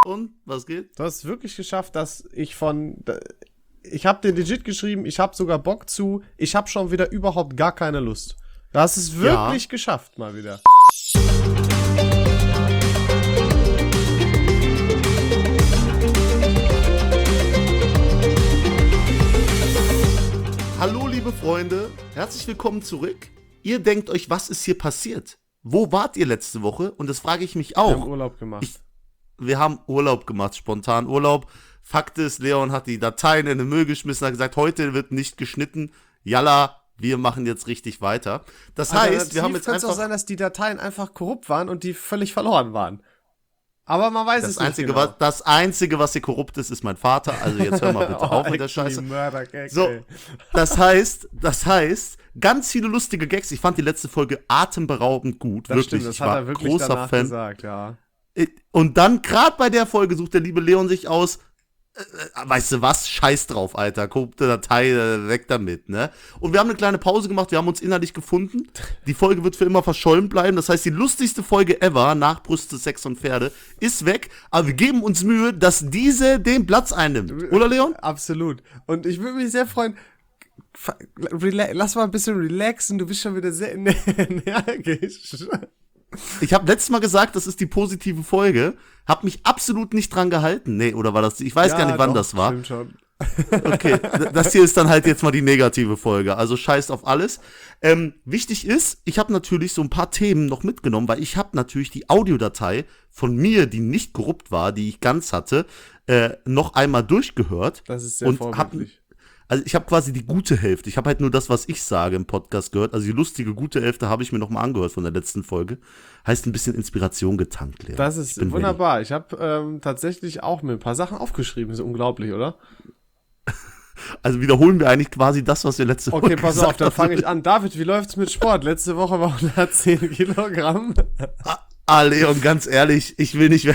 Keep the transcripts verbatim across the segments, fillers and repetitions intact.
und? Was geht? Du hast es wirklich geschafft, dass ich von... Ich habe dir legit geschrieben, ich habe sogar Bock zu, ich habe schon wieder überhaupt gar keine Lust. Du hast es wirklich ja. geschafft, mal wieder. Hallo liebe Freunde, herzlich willkommen zurück. Ihr denkt euch, was ist hier passiert? Wo wart ihr letzte Woche? Und das frage ich mich auch. Wir haben Urlaub gemacht. Ich, wir haben Urlaub gemacht, spontan Urlaub. Fakt ist, Leon hat die Dateien in den Müll geschmissen, hat gesagt, heute wird nicht geschnitten. Jalla, wir machen jetzt richtig weiter. Das heißt, also, wir haben jetzt einfach... Es kann auch sein, dass die Dateien einfach korrupt waren und die völlig verloren waren. Aber man weiß das es nicht Einzige, genau. Was, das Einzige, was hier korrupt ist, ist mein Vater. Also jetzt hör mal bitte oh, auf mit der Scheiße. Mörder-Gag, so, das heißt, das heißt, ganz viele lustige Gags. Ich fand die letzte Folge atemberaubend gut. Das wirklich. Stimmt, das ich hat war er wirklich großer danach Fan. gesagt, ja. Und dann, gerade bei der Folge, sucht der liebe Leon sich aus, äh, weißt du was, scheiß drauf, Alter, korrupte Datei, äh, weg damit, ne? Und wir haben eine kleine Pause gemacht, wir haben uns innerlich gefunden. Die Folge wird für immer verschollen bleiben, das heißt, die lustigste Folge ever, nach Brüste, Sex und Pferde, ist weg, aber wir geben uns Mühe, dass diese den Platz einnimmt. Oder, Leon? Absolut. Und ich würde mich sehr freuen, Rela- lass mal ein bisschen relaxen, du bist schon wieder sehr energisch. Ich habe letztes Mal gesagt, das ist die positive Folge, hab mich absolut nicht dran gehalten. Nee, oder war das, ich weiß ja, gar nicht, wann doch, das war. Stimmt schon. Okay, das hier ist dann halt jetzt mal die negative Folge, also scheißt auf alles. Ähm, wichtig ist, ich habe natürlich so ein paar Themen noch mitgenommen, weil ich habe natürlich die Audiodatei von mir, die nicht korrupt war, die ich ganz hatte, äh, noch einmal durchgehört. Das ist sehr und vorbildlich. Hab, also ich habe quasi die gute Hälfte, ich habe halt nur das, was ich sage im Podcast gehört, also die lustige gute Hälfte habe ich mir noch mal angehört von der letzten Folge. Heißt ein bisschen Inspiration getankt, Lea. Das ist ich wunderbar. Ready. Ich habe ähm, tatsächlich auch mir ein paar Sachen aufgeschrieben, ist unglaublich, oder? Also wiederholen wir eigentlich quasi das, was wir letzte Woche Okay, pass auf, dann fange ich an. David, wie läuft's mit Sport? Letzte Woche war hundertzehn Kilogramm. Ah, ah, Leon, ganz ehrlich, ich will nicht mehr.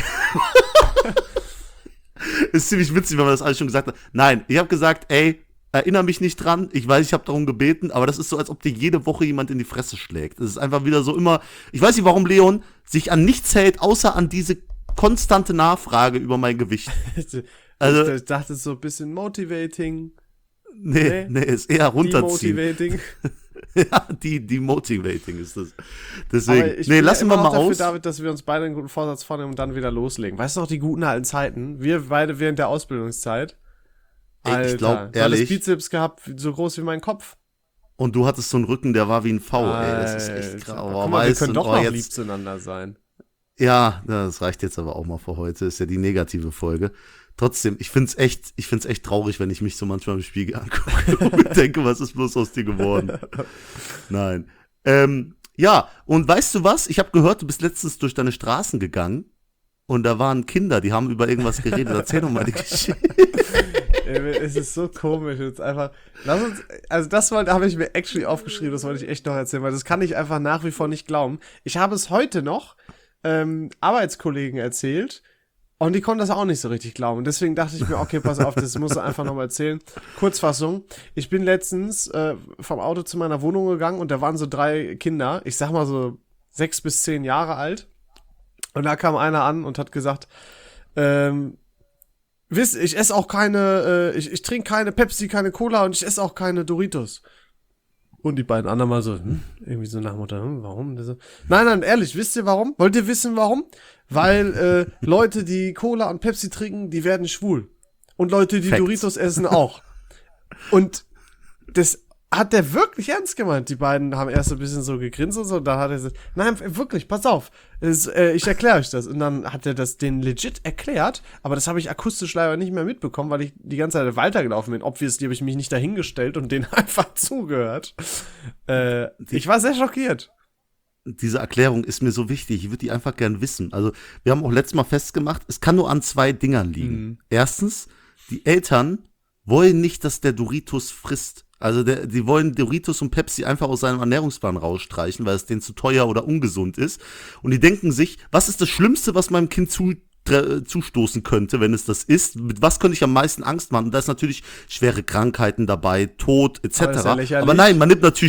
Ist ziemlich witzig, wenn man das alles schon gesagt hat. Nein, ich habe gesagt, ey, erinnere mich nicht dran. Ich weiß, ich habe darum gebeten, aber das ist so, als ob dir jede Woche jemand in die Fresse schlägt. Das ist einfach wieder so immer, ich weiß nicht, warum Leon sich an nichts hält, außer an diese konstante Nachfrage über mein Gewicht. Also, ich dachte, es ist so ein bisschen motivating. Nee, nee, nee, ist eher runterziehen. Demotivating. Ja, die, demotivating ist das. Deswegen, nee, lassen wir mal dafür, aus. David, dass wir uns beide einen guten Vorsatz vornehmen und dann wieder loslegen. Weißt du noch, die guten alten Zeiten? Wir beide während der Ausbildungszeit. Alter, ich glaube, ehrlich. Du hattest Bizeps gehabt, so groß wie mein Kopf. Und du hattest so einen Rücken, der war wie ein V, ey. Das ist echt krass. Oh, guck mal, wir können doch oh, noch jetzt, lieb zueinander sein. Ja, das reicht jetzt aber auch mal für heute. Ist ja die negative Folge. Trotzdem, ich find's echt, ich find's echt traurig, wenn ich mich so manchmal im Spiegel angucke und denke, was ist bloß aus dir geworden? Nein. Ähm, ja, und weißt du was? Ich habe gehört, du bist letztens durch deine Straßen gegangen und da waren Kinder, die haben über irgendwas geredet. Erzähl doch mal die Geschichte. Es ist so komisch jetzt einfach. Lass uns, also das wollte, habe ich mir actually aufgeschrieben, das wollte ich echt noch erzählen, weil das kann ich einfach nach wie vor nicht glauben. Ich habe es heute noch ähm, Arbeitskollegen erzählt und die konnten das auch nicht so richtig glauben. Und deswegen dachte ich mir, okay, pass auf, das musst du einfach nochmal erzählen. Kurzfassung, ich bin letztens äh, vom Auto zu meiner Wohnung gegangen und da waren so drei Kinder, ich sag mal so sechs bis zehn Jahre alt. Und da kam einer an und hat gesagt, ähm, Wisst, ich esse auch keine, äh, ich, ich trinke keine Pepsi, keine Cola und ich esse auch keine Doritos. Und die beiden anderen mal so, hm, irgendwie so nach dem Motto, hm, warum? Nein, nein, ehrlich, wisst ihr warum? Wollt ihr wissen warum? Weil äh, Leute, die Cola und Pepsi trinken, die werden schwul. Und Leute, die Facts. Doritos essen, auch. Und das hat der wirklich ernst gemeint. Die beiden haben erst ein bisschen so gegrinst und so, und dann hat er gesagt, nein, wirklich, pass auf, es, äh, ich erkläre euch das. Und dann hat er das den legit erklärt, aber das habe ich akustisch leider nicht mehr mitbekommen, weil ich die ganze Zeit weitergelaufen bin. Obviously habe ich mich nicht dahingestellt und denen einfach zugehört. Äh, ich war sehr schockiert. Diese Erklärung ist mir so wichtig, ich würde die einfach gern wissen. Also, wir haben auch letztes Mal festgemacht, es kann nur an zwei Dingern liegen. Mhm. Erstens, die Eltern wollen nicht, dass der Doritos frisst. Also der, die wollen Doritos und Pepsi einfach aus seinem Ernährungsplan rausstreichen, weil es denen zu teuer oder ungesund ist. Und die denken sich, was ist das Schlimmste, was meinem Kind zu, äh, zustoßen könnte, wenn es das isst? Mit was könnte ich am meisten Angst machen? Und da ist natürlich schwere Krankheiten dabei, Tod et cetera. Aber, aber nein, man nimmt natürlich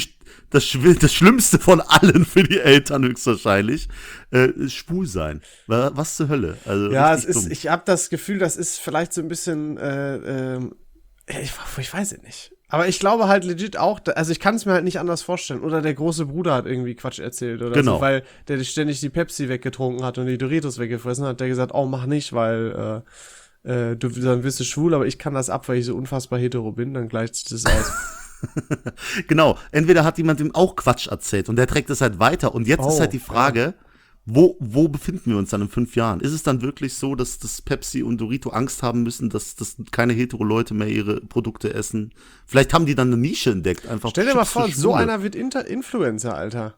das, Schw- das Schlimmste von allen für die Eltern höchstwahrscheinlich, äh, ist schwul sein. Wa- Was zur Hölle? Also Ja, es richtig ist, dumm. ich habe das Gefühl, das ist vielleicht so ein bisschen, äh, ähm, ich, ich weiß es nicht. Aber ich glaube halt legit auch, da- also ich kann es mir halt nicht anders vorstellen. Oder der große Bruder hat irgendwie Quatsch erzählt oder Genau. so, weil der ständig die Pepsi weggetrunken hat und die Doritos weggefressen hat, der gesagt, oh, mach nicht, weil äh, äh, du dann wirst du schwul, aber ich kann das ab, weil ich so unfassbar hetero bin, dann gleicht sich das aus. Genau, entweder hat jemand ihm auch Quatsch erzählt und der trägt es halt weiter. Und jetzt Oh, ist halt die Frage, wo, wo befinden wir uns dann in fünf Jahren? Ist es dann wirklich so, dass das Pepsi und Dorito Angst haben müssen, dass, dass keine hetero-Leute mehr ihre Produkte essen? Vielleicht haben die dann eine Nische entdeckt. Einfach Stell dir mal Chips für vor, so Schwule. einer wird Inter Influencer, Alter.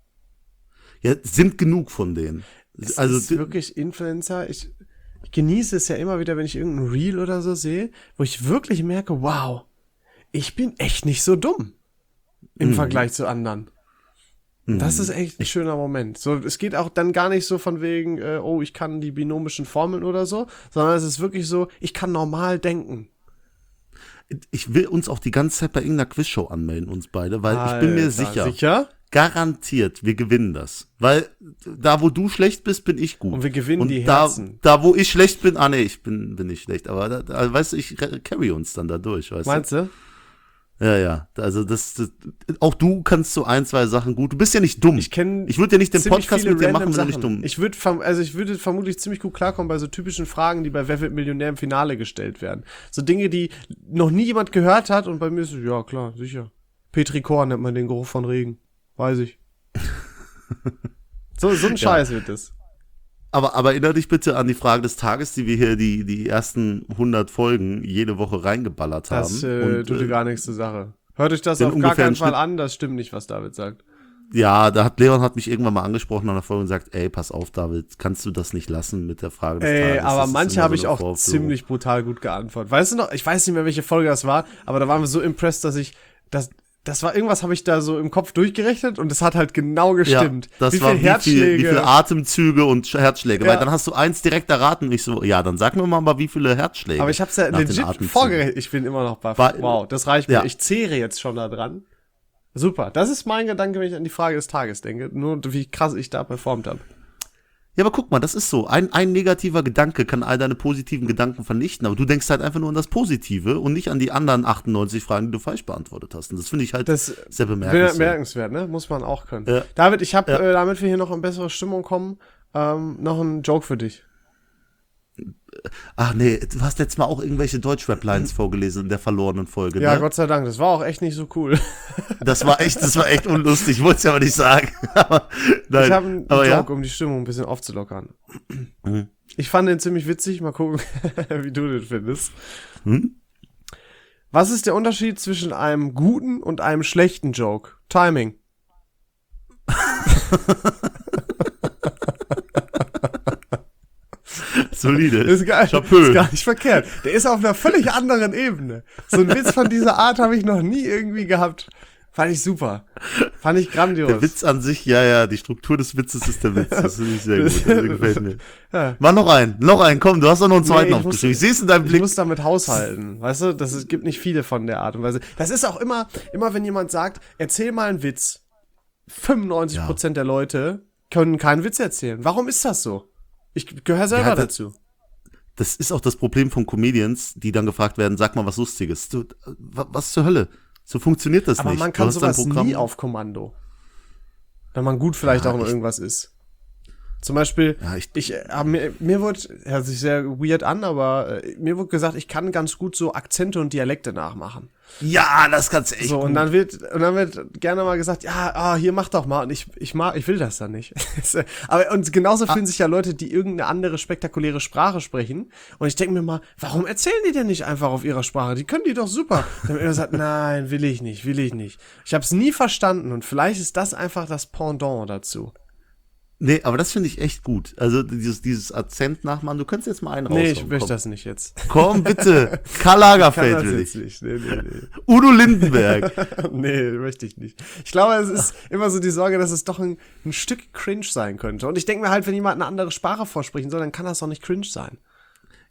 Ja, sind genug von denen. Es also ist wirklich Influencer. Ich, ich genieße es ja immer wieder, wenn ich irgendein Reel oder so sehe, wo ich wirklich merke, wow, ich bin echt nicht so dumm im Mhm. Vergleich zu anderen. Das ist echt ein schöner Moment. So, es geht auch dann gar nicht so von wegen, äh, oh, ich kann die binomischen Formeln oder so, sondern es ist wirklich so, ich kann normal denken. ich will uns auch die ganze Zeit bei irgendeiner Quizshow anmelden, uns beide, weil ich bin mir Alter, sicher, Sicher? garantiert, wir gewinnen das. Weil da, wo du schlecht bist, bin ich gut. Und wir gewinnen Und die da, Herzen. da, wo ich schlecht bin, ah nee, ich bin, bin nicht schlecht. Aber da, da, weißt du, ich re- carry uns dann da durch, weißt Meinst du? du? Ja, ja. Also das, das, auch du kannst so ein, zwei Sachen gut. Du bist ja nicht dumm. Ich kenne Ich würde ja nicht den ziemlich Podcast viele mit dir random machen, wenn du nicht Sachen. dumm. Ich würde also ich würde vermutlich ziemlich gut klarkommen bei so typischen Fragen, die bei Wer wird Millionär im Finale gestellt werden. So Dinge, die noch nie jemand gehört hat und bei mir ist es, ja klar, sicher. Petrichor nennt man den Geruch von Regen. Weiß ich. so, so ein Scheiß wird das. Aber, aber erinnere dich bitte an die Frage des Tages, die wir hier die, die ersten hundert Folgen jede Woche reingeballert haben. Das äh, Und, tut dir gar nichts zur Sache. Hört euch das den auf gar ungefähren keinen Fall Schnitt- an, das stimmt nicht, was David sagt. Ja, da hat Leon hat mich irgendwann mal angesprochen an der Folge und gesagt, ey, pass auf, David, kannst du das nicht lassen mit der Frage des Ey, Tages? aber Das ist manche immer habe so ich eine auch Vorführung. ziemlich brutal gut geantwortet. Weißt du noch, ich weiß nicht mehr, welche Folge das war, aber da waren wir so impressed, dass ich, das, das war irgendwas, habe ich da so im Kopf durchgerechnet und es hat halt genau gestimmt. Ja, das wie war viel wie, viel, Herzschläge. wie viele Atemzüge und Sch- Herzschläge. Ja. Weil dann hast du eins direkt erraten und ich so, ja, dann sag mir mal, mal wie viele Herzschläge. aber ich habe es ja nach den legit Atemzügen. vorgerechnet. Ich bin immer noch baff. War- Wow, das reicht mir. Ja. Ich zehre jetzt schon da dran. Super. Das ist mein Gedanke, wenn ich an die Frage des Tages denke. Nur wie krass ich da performt habe. Ja, aber guck mal, das ist so. Ein, ein negativer Gedanke kann all deine positiven Gedanken vernichten, aber du denkst halt einfach nur an das Positive und nicht an die anderen achtundneunzig Fragen, die du falsch beantwortet hast. Und das finde ich halt Das sehr Bemer- bemerkenswert. bemerkenswert, ne? Muss man auch können. Ja. David, ich habe, Ja. äh, damit wir hier noch in bessere Stimmung kommen, ähm, noch einen Joke für dich. Ach nee, du hast letztes Mal auch irgendwelche Deutschrap-Lines vorgelesen in der verlorenen Folge, Ja, ne? Gott sei Dank. Das war auch echt nicht so cool. Das war echt, das war echt unlustig. Ich wollte es ja aber nicht sagen. Aber, nein, Ich habe einen aber Joke, ja. um die Stimmung ein bisschen aufzulockern. Mhm. Ich fand den ziemlich witzig. Mal gucken, wie du den findest. Hm? Was ist der Unterschied zwischen einem guten und einem schlechten Joke? Timing. Solide. Ist geil. Chapeau. Ist gar nicht verkehrt. Der ist auf einer völlig anderen Ebene. So ein Witz von dieser Art habe ich noch nie irgendwie gehabt. Fand ich super. Fand ich grandios. Der Witz an sich, ja, ja, die Struktur des Witzes ist der Witz. Das finde ich sehr gut. Das gefällt mir. Ja. Mach noch einen, noch einen, komm, du hast doch noch einen zweiten Nee, ich muss- aufgeschrieben. Ich sehe es in deinem Ich Blick. muss damit haushalten, weißt du? Das, es gibt nicht viele von der Art und Weise. Das ist auch immer, immer wenn jemand sagt, erzähl mal einen Witz. fünfundneunzig Prozent der Leute können keinen Witz erzählen. Warum ist das so? Ich gehöre selber Ja, das- dazu. Das ist auch das Problem von Comedians, die dann gefragt werden, sag mal was Lustiges. Du, wa- was zur Hölle? So funktioniert das Aber nicht. man Du kann hast dein sowas Programm- nie auf Kommando. Wenn man gut vielleicht Ja, auch in ich- irgendwas ist. Zum Beispiel, Ja, ich- ich, äh, hab mir, mir wurde, hört sich sehr weird an, aber äh, mir wurde gesagt, ich kann ganz gut so Akzente und Dialekte nachmachen. Ja, das kannst du echt So, und gut. dann wird, und dann wird gerne mal gesagt, ja, ah, hier mach doch mal. Und ich, ich mag, ich will das dann nicht. Aber, und genauso fühlen sich ja Leute, die irgendeine andere spektakuläre Sprache sprechen. Und ich denke mir mal, warum erzählen die denn nicht einfach auf ihrer Sprache? Die können die doch super. Dann wird immer gesagt, nein, will ich nicht, will ich nicht. Ich habe es nie verstanden und vielleicht ist das einfach das Pendant dazu. Nee, aber das finde ich echt gut. Also dieses, dieses Akzent nachmachen, du könntest jetzt mal einen Nee, raushauen. ich möchte Komm. das nicht jetzt. Komm, bitte. Karl Kann Lagerfeld das will jetzt ich. nicht. Nee, nee, Udo Lindenberg. nee. nee, möchte ich nicht. Ich glaube, es ist immer so die Sorge, dass es doch ein, ein Stück cringe sein könnte. Und ich denke mir halt, wenn jemand eine andere Sprache vorsprechen soll, dann kann das doch nicht cringe sein.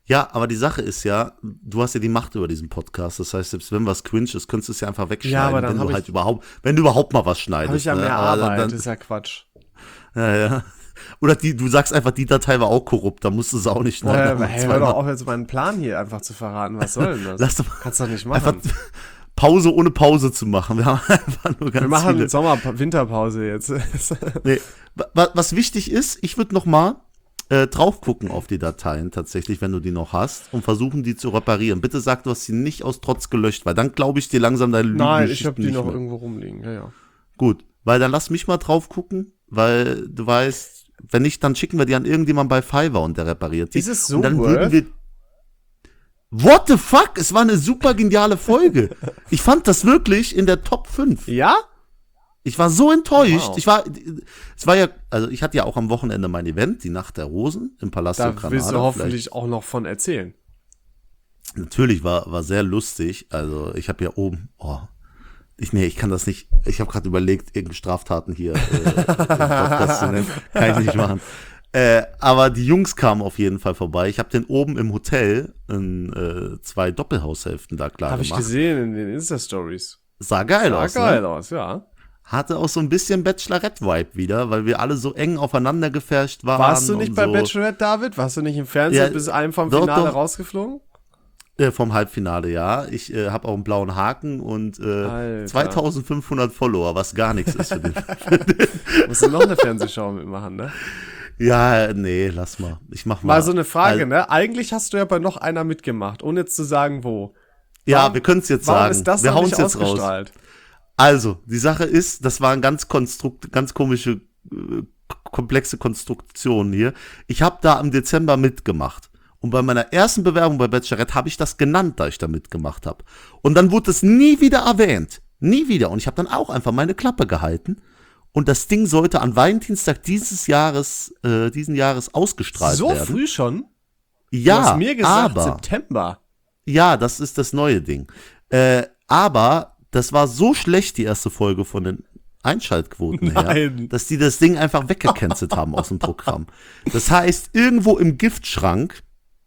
Ja, aber die Sache ist ja, du hast ja die Macht über diesen Podcast. Das heißt, selbst wenn was cringe ist, könntest du es ja einfach wegschneiden, Ja, aber dann wenn hab du ich- halt überhaupt, wenn du überhaupt mal was schneidest. Habe ich ja ne? mehr Aber Arbeit, dann, das ist ja Quatsch. ja, ja. Oder die, du sagst einfach, die Datei war auch korrupt, da musst du es auch nicht Äh, schneiden. hey, hör doch auf, jetzt meinen Plan hier einfach zu verraten. Was soll denn das? Lass doch Kannst doch nicht machen. einfach Pause ohne Pause zu machen. Wir haben einfach nur ganz Wir machen viele. Sommer Winterpause jetzt. Nee. wa- Was wichtig ist, ich würde noch mal äh, drauf gucken auf die Dateien tatsächlich, wenn du die noch hast, und versuchen, die zu reparieren. Bitte sag, du hast sie nicht aus Trotz gelöscht, weil dann glaube ich dir langsam deine Nein, ich Lügengeschichten habe die nicht noch mehr. irgendwo rumliegen. Ja, ja. Gut, weil dann lass mich mal drauf gucken, weil du weißt, wenn nicht, dann schicken wir die an irgendjemanden bei Fiverr und der repariert die. Ist es so und dann worth? würden wir What the fuck? Es war eine super geniale Folge. Ich fand das wirklich in der Top fünf. Ja? Ich war so enttäuscht. Wow. Ich war, es war ja, also ich hatte ja auch am Wochenende mein Event, die Nacht der Rosen im Palast Da Granada. willst du Vielleicht- hoffentlich auch noch von erzählen. Natürlich war, war sehr lustig. Also ich habe ja oben, oh, ich, nee, ich kann das nicht, ich habe gerade überlegt, irgendeine Straftaten hier äh, im Podcast zu nennen. Kann ich nicht machen. Äh, aber die Jungs kamen auf jeden Fall vorbei. Ich habe den oben im Hotel in äh, zwei Doppelhaushälften da klar Habe ich gemacht. gesehen in den Insta-Stories. Sah geil Sah aus. geil Ne? aus, ja. Hatte auch so ein bisschen Bachelorette-Vibe wieder, weil wir alle so eng aufeinander gefärscht waren. Warst du nicht und bei so, Bachelorette, David? Warst du nicht im Fernsehen Ja, bis einem vom doch, Finale doch. rausgeflogen? Äh, vom Halbfinale, ja. Ich äh, habe auch einen blauen Haken und äh, Alter. zweitausendfünfhundert Follower, was gar nichts ist für den. Musst du noch eine Fernsehshow mitmachen, ne? Ja, nee, lass mal. Ich mach mal. Mal so eine Frage, Also, ne? Eigentlich hast du ja bei noch einer mitgemacht, ohne jetzt zu sagen, wo. ja, warum- wir können es jetzt Warum sagen. ist das wir noch hauen's nicht jetzt raus. ausgestrahlt? Also, die Sache ist, das war eine ganz konstrukt, ganz komische, äh, komplexe Konstruktion hier. Ich habe da im Dezember mitgemacht. Und bei meiner ersten Bewerbung bei Bachelorette habe ich das genannt, da ich da mitgemacht habe. Und dann wurde es nie wieder erwähnt. Nie wieder. Und ich habe dann auch einfach meine Klappe gehalten. Und das Ding sollte an Valentinstag dieses Jahres, äh, diesen Jahres ausgestrahlt So werden. früh schon? Ja, Du hast mir gesagt, aber, September. ja, das ist das neue Ding. Äh, aber das war so schlecht, die erste Folge von den Einschaltquoten her, Nein. dass die das Ding einfach weggecancelt haben aus dem Programm. Das heißt, irgendwo im Giftschrank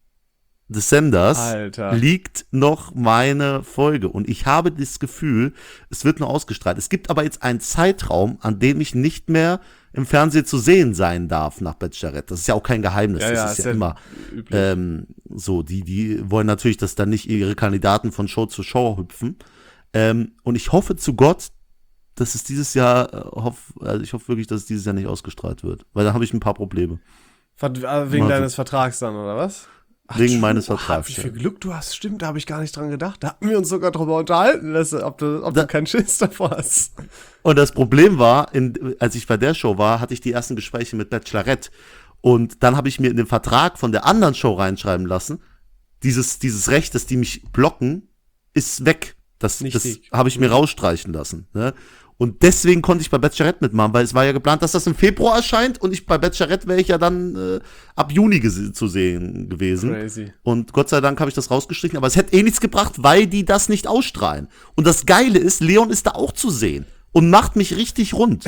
des Senders Alter. liegt noch meine Folge. Und ich habe das Gefühl, es wird nur ausgestrahlt. Es gibt aber jetzt einen Zeitraum, an dem ich nicht mehr im Fernsehen zu sehen sein darf nach Bachelorette. Das ist ja auch kein Geheimnis. Ja, das ja, ist ist ja ja immer üblich. ähm, so. Die, die wollen natürlich, dass dann nicht ihre Kandidaten von Show zu Show hüpfen. Ähm, und ich hoffe zu Gott, dass es dieses Jahr, äh, hoff, also ich hoffe wirklich, dass es dieses Jahr nicht ausgestrahlt wird. Weil da habe ich ein paar Probleme. Ver- äh, Wegen Mal so- deines Vertrags dann, oder was? Ach, Wegen true. meines Ah, Vertrags, Wie ja. viel Glück du hast, stimmt, da habe ich gar nicht dran gedacht. Da hatten wir uns sogar drüber unterhalten, Lasse, ob du, ob Da- du keinen Schiss davor hast. Und das Problem war, in, als ich bei der Show war, hatte ich die ersten Gespräche mit Bachelorette. Und dann habe ich mir in den Vertrag von der anderen Show reinschreiben lassen, dieses, dieses Recht, dass die mich blocken, ist weg. Das, das Nichtig. habe ich mir rausstreichen lassen. Ne? Und deswegen konnte ich bei Bachelorette mitmachen, weil es war ja geplant, dass das im Februar erscheint und ich bei Bachelorette wäre ich ja dann äh, ab Juni gese- zu sehen gewesen. Crazy. Und Gott sei Dank habe ich das rausgestrichen, aber es hätte eh nichts gebracht, weil die das nicht ausstrahlen. Und das Geile ist, Leon ist da auch zu sehen und macht mich richtig rund.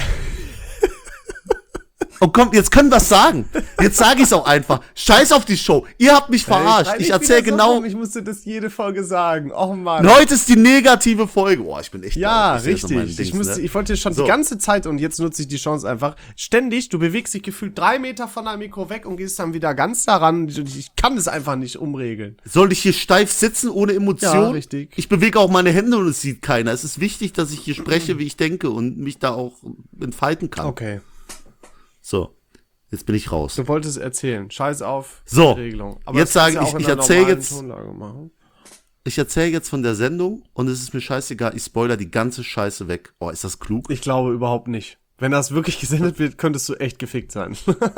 Und komm, jetzt können wir es sagen. Jetzt sage ich es auch einfach. Scheiß auf die Show. Ihr habt mich verarscht. Ich erzähle genau. Ich musste das jede Folge sagen. Oh Mann. Und heute ist die negative Folge. Boah, ich bin echt Ja, laut. Ich sehe so meinen richtig. Ich, Dings, musste, ne? ich wollte schon So. die ganze Zeit, und jetzt nutze ich die Chance einfach, ständig, du bewegst dich gefühlt drei Meter von deinem Mikro weg und gehst dann wieder ganz daran. Ich kann das einfach nicht umregeln. Soll ich hier steif sitzen, ohne Emotion? Ja, richtig. Ich bewege auch meine Hände und es sieht keiner. Es ist wichtig, dass ich hier spreche, wie ich denke und mich da auch entfalten kann. Okay. So, jetzt bin ich raus. Du wolltest erzählen. Scheiß auf So, die Regelung. jetzt das kannst sage du ja ich, auch in ich der erzähl normalen jetzt- Tonlage machen. Ich erzähle jetzt von der Sendung und es ist mir scheißegal. Ich spoiler die ganze Scheiße weg. Oh, ist das klug? Ich glaube überhaupt nicht. Wenn das wirklich gesendet wird, könntest du echt gefickt sein.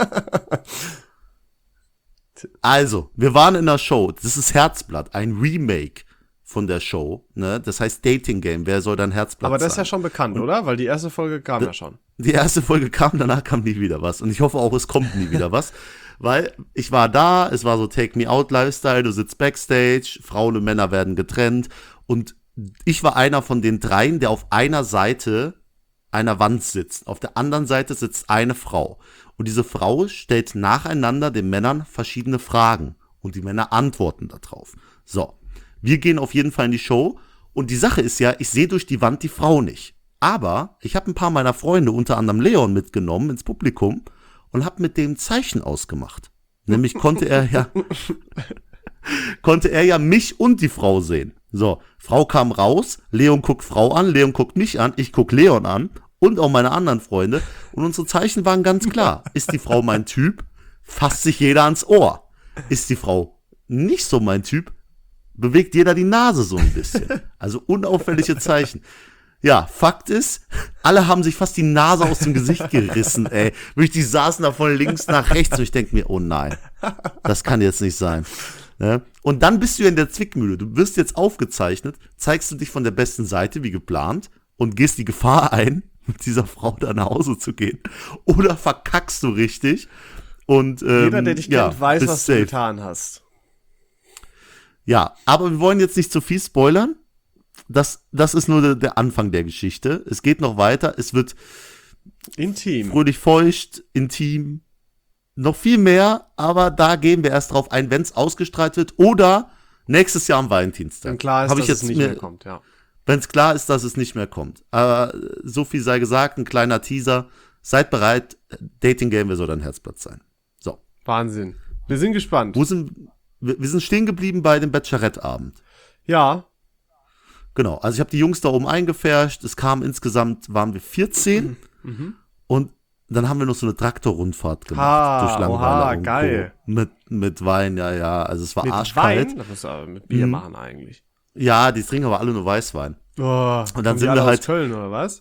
Also, wir waren in der Show. Das ist Herzblatt, ein Remake von der Show. Ne? Das heißt Dating Game. Wer soll dein Herzblatt Aber das ist ja sein? schon bekannt, oder? Weil die erste Folge kam ja schon. Die erste Folge kam, danach kam nie wieder was. Und ich hoffe auch, es kommt nie wieder was. Weil ich war da, es war so Take Me Out Lifestyle, du sitzt Backstage, Frauen und Männer werden getrennt. Und ich war einer von den dreien, der auf einer Seite einer Wand sitzt. Auf der anderen Seite sitzt eine Frau. Und diese Frau stellt nacheinander den Männern verschiedene Fragen. Und die Männer antworten darauf. So, wir gehen auf jeden Fall in die Show. Und die Sache ist ja, ich sehe durch die Wand die Frau nicht. Aber ich habe ein paar meiner Freunde, unter anderem Leon, mitgenommen ins Publikum und habe mit dem Zeichen ausgemacht. Nämlich konnte er ja konnte er ja mich und die Frau sehen. So, Frau kam raus, Leon guckt Frau an, Leon guckt mich an, ich guck Leon an und auch meine anderen Freunde. Und unsere Zeichen waren ganz klar. Ist die Frau mein Typ, fasst sich jeder ans Ohr. Ist die Frau nicht so mein Typ, bewegt jeder die Nase so ein bisschen. Also unauffällige Zeichen. Ja, Fakt ist, alle haben sich fast die Nase aus dem Gesicht gerissen, ey. Wirklich, die saßen da von links nach rechts und ich denke mir, oh nein, das kann jetzt nicht sein. Ne? Und dann bist du ja in der Zwickmühle. Du wirst jetzt aufgezeichnet, zeigst du dich von der besten Seite, wie geplant, und gehst die Gefahr ein, mit dieser Frau da nach Hause zu gehen. Oder verkackst du richtig. Und, ähm, jeder, der dich ja, kennt, weiß, was safe. du getan hast. Ja, aber wir wollen jetzt nicht zu viel spoilern. Das, das ist nur der, der Anfang der Geschichte. Es geht noch weiter. Es wird intim, fröhlich feucht, intim, noch viel mehr. Aber da gehen wir erst drauf ein, wenn es ausgestrahlt wird oder nächstes Jahr am Valentinstag. Wenn klar ist, Hab dass ich jetzt es nicht mir, mehr kommt, ja. Wenn es klar ist, dass es nicht mehr kommt. Aber so viel sei gesagt, ein kleiner Teaser. Seid bereit, Dating Game, wer soll dein Herzblatt sein? So. Wahnsinn. Wir sind gespannt. Wo sind, wir, wir sind stehen geblieben bei dem Bachelorette-Abend. Ja. Genau, also ich habe die Jungs da oben eingefärscht. Es kam insgesamt, waren wir vierzehn. Mhm. Und dann haben wir noch so eine Traktorrundfahrt gemacht. Ha, durch Langeweile oha, und geil. Co. Mit, mit Wein, ja, ja. Also es war Mit arschkalt. Wein? Das musst du aber mit Bier Mhm. machen eigentlich. Ja, die trinken aber alle nur Weißwein. Oh, Und dann kommen sind die alle wir halt aus Köln, oder was?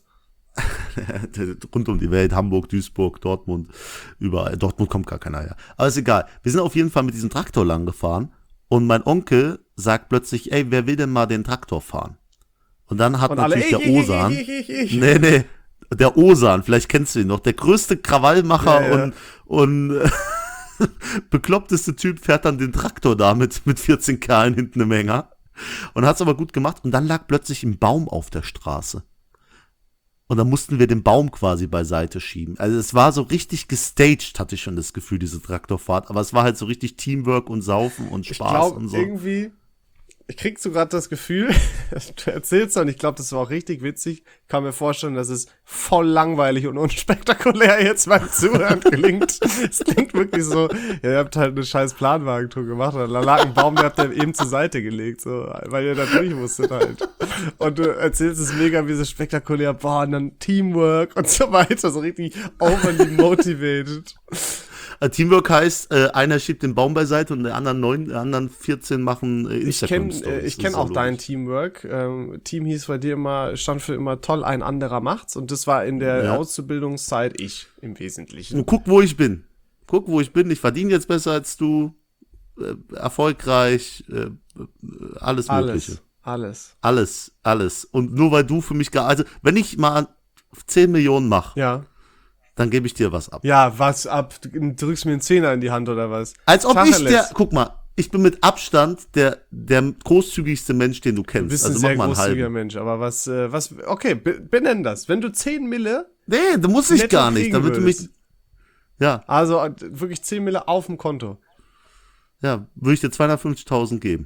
rund um die Welt, Hamburg, Duisburg, Dortmund, überall. Dortmund kommt gar keiner her. Aber ist egal. Wir sind auf jeden Fall mit diesem Traktor lang gefahren und mein Onkel sagt plötzlich, ey, wer will denn mal den Traktor fahren? Und dann hat Und alle, natürlich ich, der ich, Osan, ich, ich, ich, ich. nee, nee, der Osan, vielleicht kennst du ihn noch, der größte Krawallmacher Ja, ja. und, und äh, bekloppteste Typ fährt dann den Traktor da mit, mit vierzehn Kerlen hinten im Hänger und hat's aber gut gemacht und dann lag plötzlich ein Baum auf der Straße. Und dann mussten wir den Baum quasi beiseite schieben. Also es war so richtig gestaged, hatte ich schon das Gefühl, diese Traktorfahrt. Aber es war halt so richtig Teamwork und Saufen und Ich Spaß glaube und so. irgendwie, ich krieg so gerade das Gefühl, du erzählst und ich glaube, das war auch richtig witzig. Kann mir vorstellen, dass es voll langweilig und unspektakulär jetzt beim Zuhören klingt. Es klingt wirklich so, ja, ihr habt halt eine scheiß Planwagentour gemacht und da lag ein Baum, der habt ihr eben zur Seite gelegt, so, weil ihr da durch musstet halt. Und du erzählst es mega, wie so spektakulär, boah, und dann Teamwork und so weiter, so richtig overly motivated. Teamwork heißt, äh, einer schiebt den Baum beiseite und die anderen neun, die anderen vierzehn machen äh, Ich kenne Instagram-Stories. äh, ich Das kenn ist auch so dein logisch. Teamwork. Ähm, Team hieß bei dir immer, stand für immer toll, ein anderer macht's. Und das war in der Ja. Auszubildungszeit ich im Wesentlichen. Und guck, wo ich bin. Guck, wo ich bin. Ich verdiene jetzt besser als du. Äh, erfolgreich. Äh, äh, alles Mögliche. Alles, alles. Alles, alles. Und nur weil du für mich, ge- also wenn ich mal zehn Millionen mache, Ja. dann gebe ich dir was ab. Ja, was ab? Du drückst mir einen Zehner in die Hand oder was? Als ob Tacheles. ich der, guck mal, ich bin mit Abstand der, der großzügigste Mensch, den du Du kennst. bist also ein mach sehr mal einen großzügiger halben. Mensch, aber was, äh, was, okay, be- benenn das. Wenn du zehn Mille, Nee, da muss ich netto gar nicht, kriegen damit du mich, würdest. ja, also äh, wirklich zehn Mille auf dem Konto. ja, würde ich dir zweihundertfünfzigtausend geben.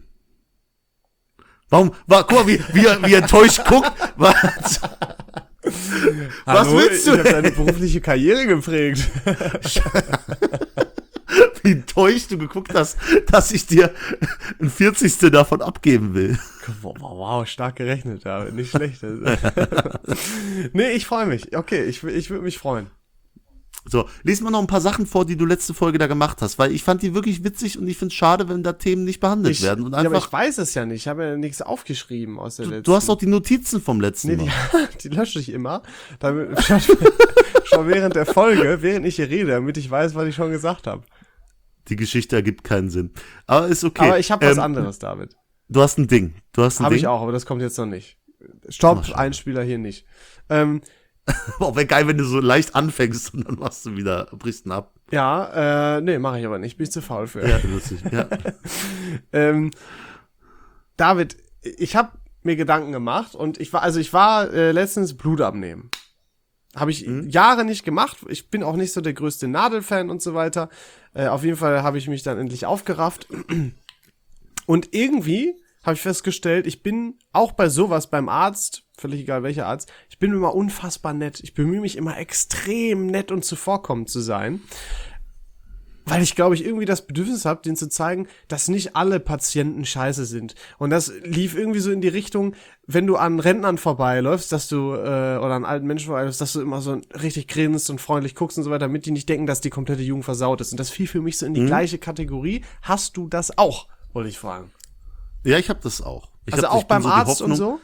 Warum, war, guck mal, wie, wie, er, wie er enttäuscht guckt. Was, was Hallo, willst du Ich habe denn? deine berufliche Karriere geprägt. Wie enttäuscht du geguckt hast, dass ich dir ein Vierzigstel davon abgeben will. Wow, wow, wow, stark gerechnet, David. Nicht schlecht. Nee, ich freue mich. Okay, ich, ich würde mich freuen. So, lies mal noch ein paar Sachen vor, die du letzte Folge da gemacht hast, weil ich fand die wirklich witzig und ich finde es schade, wenn da Themen nicht behandelt Ich, werden. Und ja, aber einfach, ich weiß es ja nicht. Ich habe ja nichts aufgeschrieben aus der du, letzten. du hast doch die Notizen vom letzten Nee, Mal. die, die lösche ich immer. Damit, schon, schon während der Folge, während ich hier rede, damit ich weiß, was ich schon gesagt habe. Die Geschichte ergibt keinen Sinn. Aber ist okay. Aber ich habe was Ähm, anderes, David. Du hast ein Ding. Du hast ein Habe Ding. ich auch, aber das kommt jetzt noch nicht. Stopp, Ach, schade. Einspieler hier nicht. Ähm, Boah, wäre geil, wenn du so leicht anfängst und dann machst du wieder, brichst ihn ab. ja, äh, nee, mache ich aber nicht. Bin ich zu faul für. Ja, lustig. Ja. Ähm, David, ich habe mir Gedanken gemacht und ich war, also ich war äh, letztens Blut abnehmen. Habe ich Mhm. Jahre nicht gemacht. Ich bin auch nicht so der größte Nadelfan und so weiter. Äh, auf jeden Fall habe ich mich dann endlich aufgerafft. Und irgendwie habe ich festgestellt, ich bin auch bei sowas beim Arzt, völlig egal welcher Arzt, ich bin immer unfassbar nett. Ich bemühe mich immer extrem nett und zuvorkommend zu sein. Weil ich, glaube ich, irgendwie das Bedürfnis habe, denen zu zeigen, dass nicht alle Patienten scheiße sind. Und das lief irgendwie so in die Richtung, wenn du an Rentnern vorbeiläufst, dass du, äh, oder an alten Menschen vorbeiläufst, dass du immer so richtig grinst und freundlich guckst und so weiter, damit die nicht denken, dass die komplette Jugend versaut ist. Und das fiel für mich so in die mhm. gleiche Kategorie. Hast du das auch, wollte ich fragen. Ja, ich habe das auch. Ich also hab, auch ich bin beim so Arzt und so?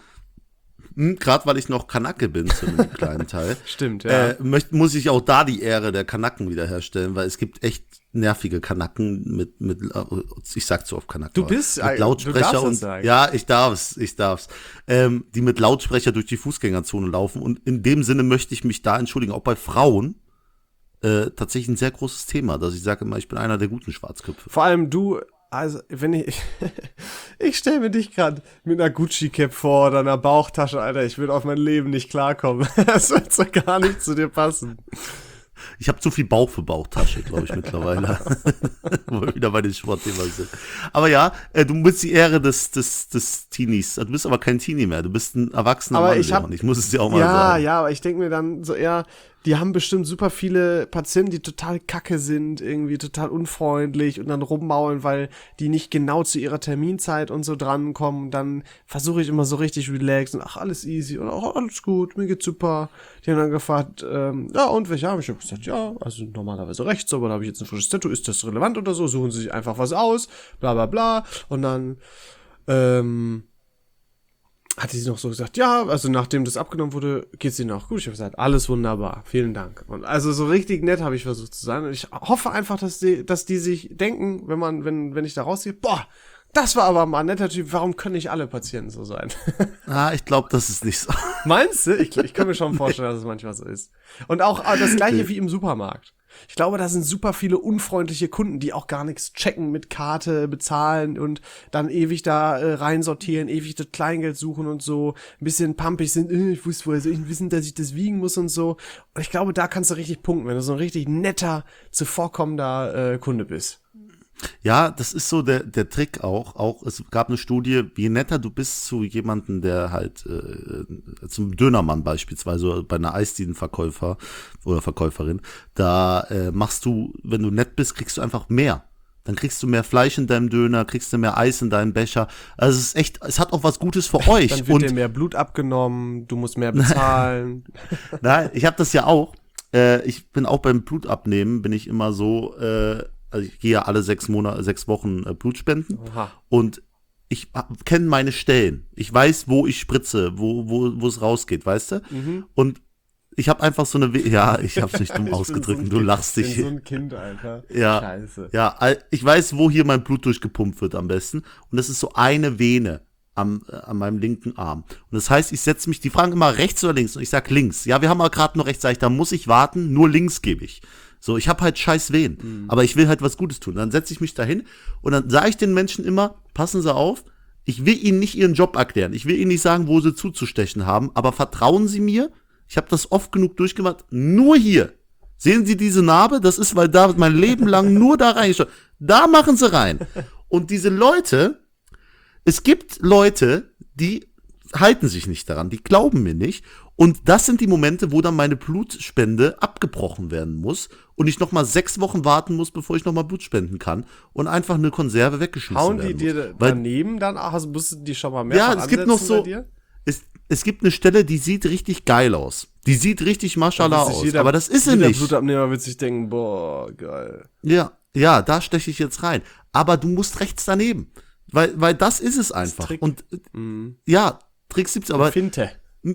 Gerade weil ich noch Kanake bin zu einem kleinen Teil. Stimmt, ja. Äh, möcht, muss ich auch da die Ehre der Kanaken wiederherstellen, weil es gibt echt nervige Kanaken mit, mit ich sag zu oft Kanaken. Du bist mit Lautsprecher und sagen. Ja, ich darf's, ich darf's. Ähm, die mit Lautsprecher durch die Fußgängerzone laufen und in dem Sinne möchte ich mich da entschuldigen. Auch bei Frauen äh, tatsächlich ein sehr großes Thema, dass ich sage immer, ich bin einer der guten Schwarzköpfe. Vor allem du. Also, wenn ich, ich stelle mir dich gerade mit einer Gucci-Cap vor oder einer Bauchtasche, Alter, ich würde auf mein Leben nicht klarkommen. Das wird so gar nicht zu dir passen. Ich habe zu viel Bauch für Bauchtasche, glaube ich, mittlerweile. Wo wir wieder bei den Sportthemen sind. Aber ja, äh, du bist die Ehre des, des, des Teenies. Du bist aber kein Teenie mehr, du bist ein erwachsener aber Mann. Ich, hab, ich muss es dir auch mal ja, sagen. Ja, ja, aber ich denke mir dann so eher, die haben bestimmt super viele Patienten, die total kacke sind, irgendwie total unfreundlich und dann rummaulen, weil die nicht genau zu ihrer Terminzeit und so drankommen. Dann versuche ich immer so richtig relaxed und ach, alles easy und ach, alles gut, mir geht's super. Die haben dann gefragt, ähm, ja, und welche habe ich? Ich habe gesagt, ja, also normalerweise rechts, aber da habe ich jetzt ein frisches Tattoo, ist das relevant oder so? Suchen sie sich einfach was aus, bla bla bla. Und dann, ähm, hatte sie noch so gesagt, ja, also nachdem das abgenommen wurde, geht's ihnen auch gut. Ich habe gesagt, alles wunderbar, vielen Dank. Und also so richtig nett habe ich versucht zu sein. Und ich hoffe einfach, dass die, dass die sich denken, wenn man, wenn, wenn ich da rausgehe, boah, das war aber mal ein netter Typ, warum können nicht alle Patienten so sein? Ah, ich glaube, das ist nicht so. Meinst du? Ich, ich kann mir schon vorstellen, dass es manchmal so ist. Und auch das Gleiche wie im Supermarkt. Ich glaube, da sind super viele unfreundliche Kunden, die auch gar nichts checken, mit Karte bezahlen und dann ewig da äh, reinsortieren, ewig das Kleingeld suchen und so, ein bisschen pumpig sind, äh, ich wusste, woher soll ich wissen, dass ich das wiegen muss und so. Und ich glaube, da kannst du richtig punkten, wenn du so ein richtig netter, zuvorkommender äh, Kunde bist. Ja, das ist so der der Trick auch. Auch es gab eine Studie, je netter du bist zu jemandem, der halt äh, zum Dönermann beispielsweise bei einer Eisdielenverkäufer oder Verkäuferin, da äh, machst du, wenn du nett bist, kriegst du einfach mehr. Dann kriegst du mehr Fleisch in deinem Döner, kriegst du mehr Eis in deinem Becher. Also es ist echt, es hat auch was Gutes für euch. Dann wird dir mehr Blut abgenommen, du musst mehr bezahlen. Nein, ich habe das ja auch. Äh, ich bin auch beim Blutabnehmen, bin ich immer so, äh, also ich gehe ja alle sechs Monate, sechs Wochen äh, Blut spenden. Oha. Und ich kenne meine Stellen. Ich weiß, wo ich spritze, wo wo wo es rausgeht, weißt du? Mhm. Und ich habe einfach so eine, We- ja, ich habe es nicht dumm Ich bin ausgedrückt, so ein du Kind. lachst Ich dich. bin so ein Kind, Alter. Ja, Scheiße. ja, all- ich weiß, wo hier mein Blut durchgepumpt wird am besten. Und das ist so eine Vene am, äh, an meinem linken Arm. Und das heißt, ich setze mich, die fragen immer rechts oder links und ich sag links. Ja, wir haben aber gerade nur rechts, sag ich, da muss ich warten, nur links gebe ich. So, ich habe halt scheiß Wehen, mhm. aber ich will halt was Gutes tun. Dann setze ich mich dahin und dann sage ich den Menschen immer, passen Sie auf, ich will Ihnen nicht Ihren Job erklären. Ich will Ihnen nicht sagen, wo Sie zuzustechen haben, aber vertrauen Sie mir, ich habe das oft genug durchgemacht, nur hier. Sehen Sie diese Narbe? Das ist, weil da mein Leben lang nur da reingeschaut. Da machen Sie rein. Und diese Leute, es gibt Leute, die halten sich nicht daran, die glauben mir nicht. Und das sind die Momente, wo dann meine Blutspende abgebrochen werden muss und ich nochmal sechs Wochen warten muss, bevor ich nochmal Blut spenden kann und einfach eine Konserve weggeschmissen Hauen werden die muss. dir Weil, daneben dann, ach, musst du die schon mal mehrfach ja, es gibt noch ansetzen so, bei dir? es, es gibt eine Stelle, die sieht richtig geil aus. Die sieht richtig Maschallah aus, Jeder, aber das ist sie jeder nicht. Blutabnehmer wird sich denken, boah, geil. Ja, ja, da steche ich jetzt rein. Aber du musst rechts daneben, weil, weil das ist es einfach. Trick. Und Mhm. ja, Tricks gibt's, aber Finte.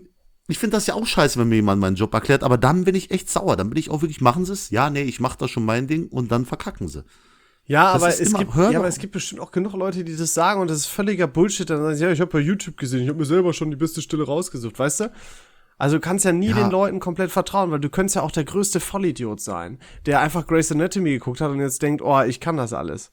ich finde das ja auch scheiße, wenn mir jemand meinen Job erklärt, aber dann bin ich echt sauer. Dann bin ich auch wirklich, machen sie es? Ja, nee, ich mach das schon mein Ding und dann verkacken sie. Ja, Das aber ist es, immer- gibt, hör ja doch aber auf. es gibt bestimmt auch genug Leute, die das sagen und das ist völliger Bullshit. Dann sagen sie, ja, ich habe bei YouTube gesehen, ich habe mir selber schon die beste Stelle rausgesucht, weißt du? Also du kannst ja nie Ja. den Leuten komplett vertrauen, weil du könntest ja auch der größte Vollidiot sein, der einfach Grey's Anatomy geguckt hat und jetzt denkt, oh, ich kann das alles.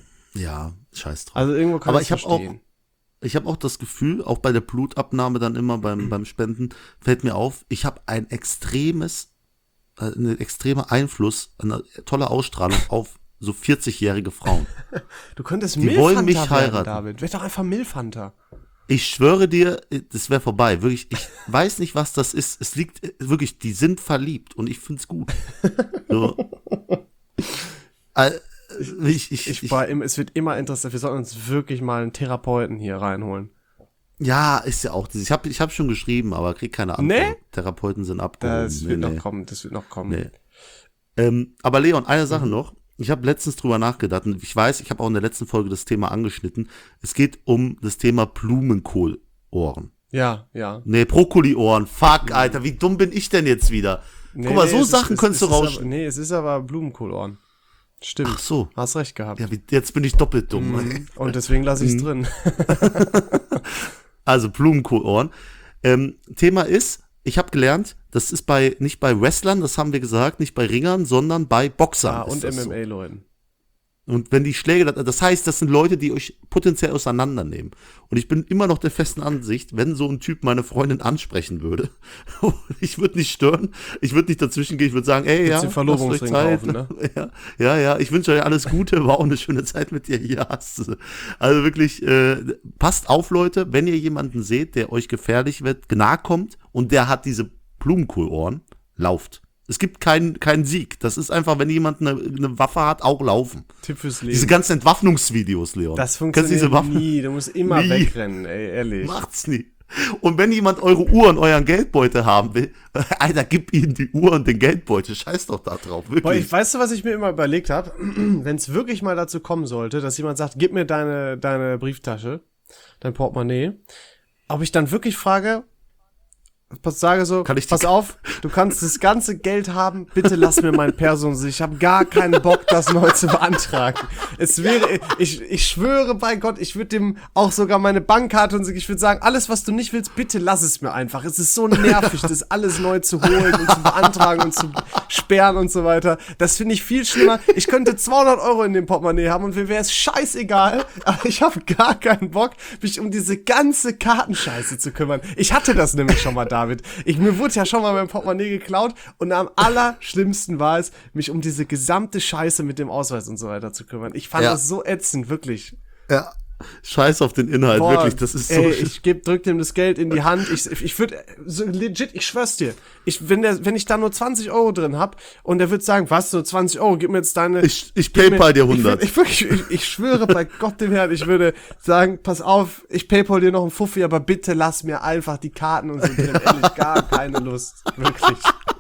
Ja, scheiß drauf. Also irgendwo kann Aber ich ich habe auch, verstehen. ich habe auch das Gefühl, auch bei der Blutabnahme dann immer beim, beim Spenden, fällt mir auf, ich habe ein extremes, äh, einen extremen Einfluss, eine tolle Ausstrahlung auf so vierzig-jährige Frauen. Du könntest Die wollen mich Milfhunter werden, heiraten. David. Werd doch einfach Milfhunter. Ich schwöre dir, das wäre vorbei. Wirklich, ich weiß nicht, was das ist. Es liegt wirklich, die sind verliebt und ich find's gut. So. Also, ich, ich, Ich, ich, war im, es wird immer interessant. Wir sollten uns wirklich mal einen Therapeuten hier reinholen. ja, ist ja auch dieses. Ich habe ich hab schon geschrieben, aber krieg keine Antwort. Nee? Therapeuten sind abgehoben. Das Nee, wird nee. noch kommen. Das wird noch kommen. Nee. Ähm, aber Leon, eine Sache noch. Ich habe letztens drüber nachgedacht und ich weiß, ich habe auch in der letzten Folge das Thema angeschnitten. Es geht um das Thema Blumenkohlohren. Ja, ja. Nee, Brokkoli-Ohren. Fuck, Alter, wie dumm bin ich denn jetzt wieder? Nee, Guck mal, nee, so es Sachen ist, könntest es, du es ist rausschneiden. aber, Nee, es ist aber Blumenkohlohren. Stimmt. Ach so. Hast recht gehabt. Ja, wie, jetzt bin ich doppelt dumm. Mhm. Und deswegen lasse ich es drin. Also Blumenkohlohren. Ähm, Thema ist, ich habe gelernt, das ist bei nicht bei Wrestlern, das haben wir gesagt, nicht bei Ringern, sondern bei Boxern. Ja, ist und das so. M M A-Leuten. Und wenn die Schläge, das heißt, das sind Leute, die euch potenziell auseinandernehmen. Und ich bin immer noch der festen Ansicht, wenn so ein Typ meine Freundin ansprechen würde, ich würde nicht stören, ich würde nicht dazwischen gehen, ich würde sagen, ey, ja, den Verlobungsring lasst euch Zeit. kaufen, ne? Ja, ja, ja, ich wünsche euch alles Gute, war auch eine schöne Zeit mit dir, hier hast du. Also wirklich, äh, passt auf, Leute, wenn ihr jemanden seht, der euch gefährlich wird, nahe kommt und der hat diese Blumenkohlohren, lauft. Es gibt keinen keinen Sieg. Das ist einfach, wenn jemand eine, eine Waffe hat, auch laufen. Tipp fürs Leben. Diese ganzen Entwaffnungsvideos, Leon. Das Kennst du diese funktioniert Waffen? nie. Du musst immer Nie. wegrennen, ey, ehrlich. Macht's nie. Und wenn jemand eure Uhr und euren Geldbeutel haben will, Alter, gib ihm die Uhr und den Geldbeutel. Scheiß doch da drauf, wirklich. Boah, ich, weißt du, was ich mir immer überlegt habe? Wenn es wirklich mal dazu kommen sollte, dass jemand sagt, gib mir deine, deine Brieftasche, dein Portemonnaie, ob ich dann wirklich frage, pass, sage so, Kann ich die- pass auf, du kannst das ganze Geld haben, bitte lass mir mein Perso. Ich habe gar keinen Bock, das neu zu beantragen. Es wäre, ich, ich schwöre bei Gott, ich würde dem auch sogar meine Bankkarte und so, ich würde sagen, alles, was du nicht willst, bitte lass es mir einfach. Es ist so nervig, das alles neu zu holen und zu beantragen und zu sperren und so weiter. Das finde ich viel schlimmer. Ich könnte zweihundert Euro in dem Portemonnaie haben und mir wäre es scheißegal, aber ich habe gar keinen Bock, mich um diese ganze Kartenscheiße zu kümmern. Ich hatte das nämlich schon mal da. David. Ich, mir wurde ja schon mal mein Portemonnaie geklaut und am allerschlimmsten war es, mich um diese gesamte Scheiße mit dem Ausweis und so weiter zu kümmern. Ich fand Ja. das so ätzend, wirklich. Ja. Scheiß auf den Inhalt, Boah, wirklich, das ist so ey, schlimm. ich geb, drück dem das Geld in die Hand. Ich, ich würde, so legit, ich schwör's dir. Ich, wenn der, wenn ich da nur zwanzig Euro drin hab und der wird sagen, was, nur zwanzig Euro, gib mir jetzt deine. Ich, ich gib paypal mir- dir hundert. Ich, würd- ich, wirklich, ich, ich schwöre bei Gott dem Herrn, ich würde sagen, pass auf, ich paypal dir noch einen Fuffi, aber bitte lass mir einfach die Karten und so drin. Ehrlich, gar keine Lust. Wirklich.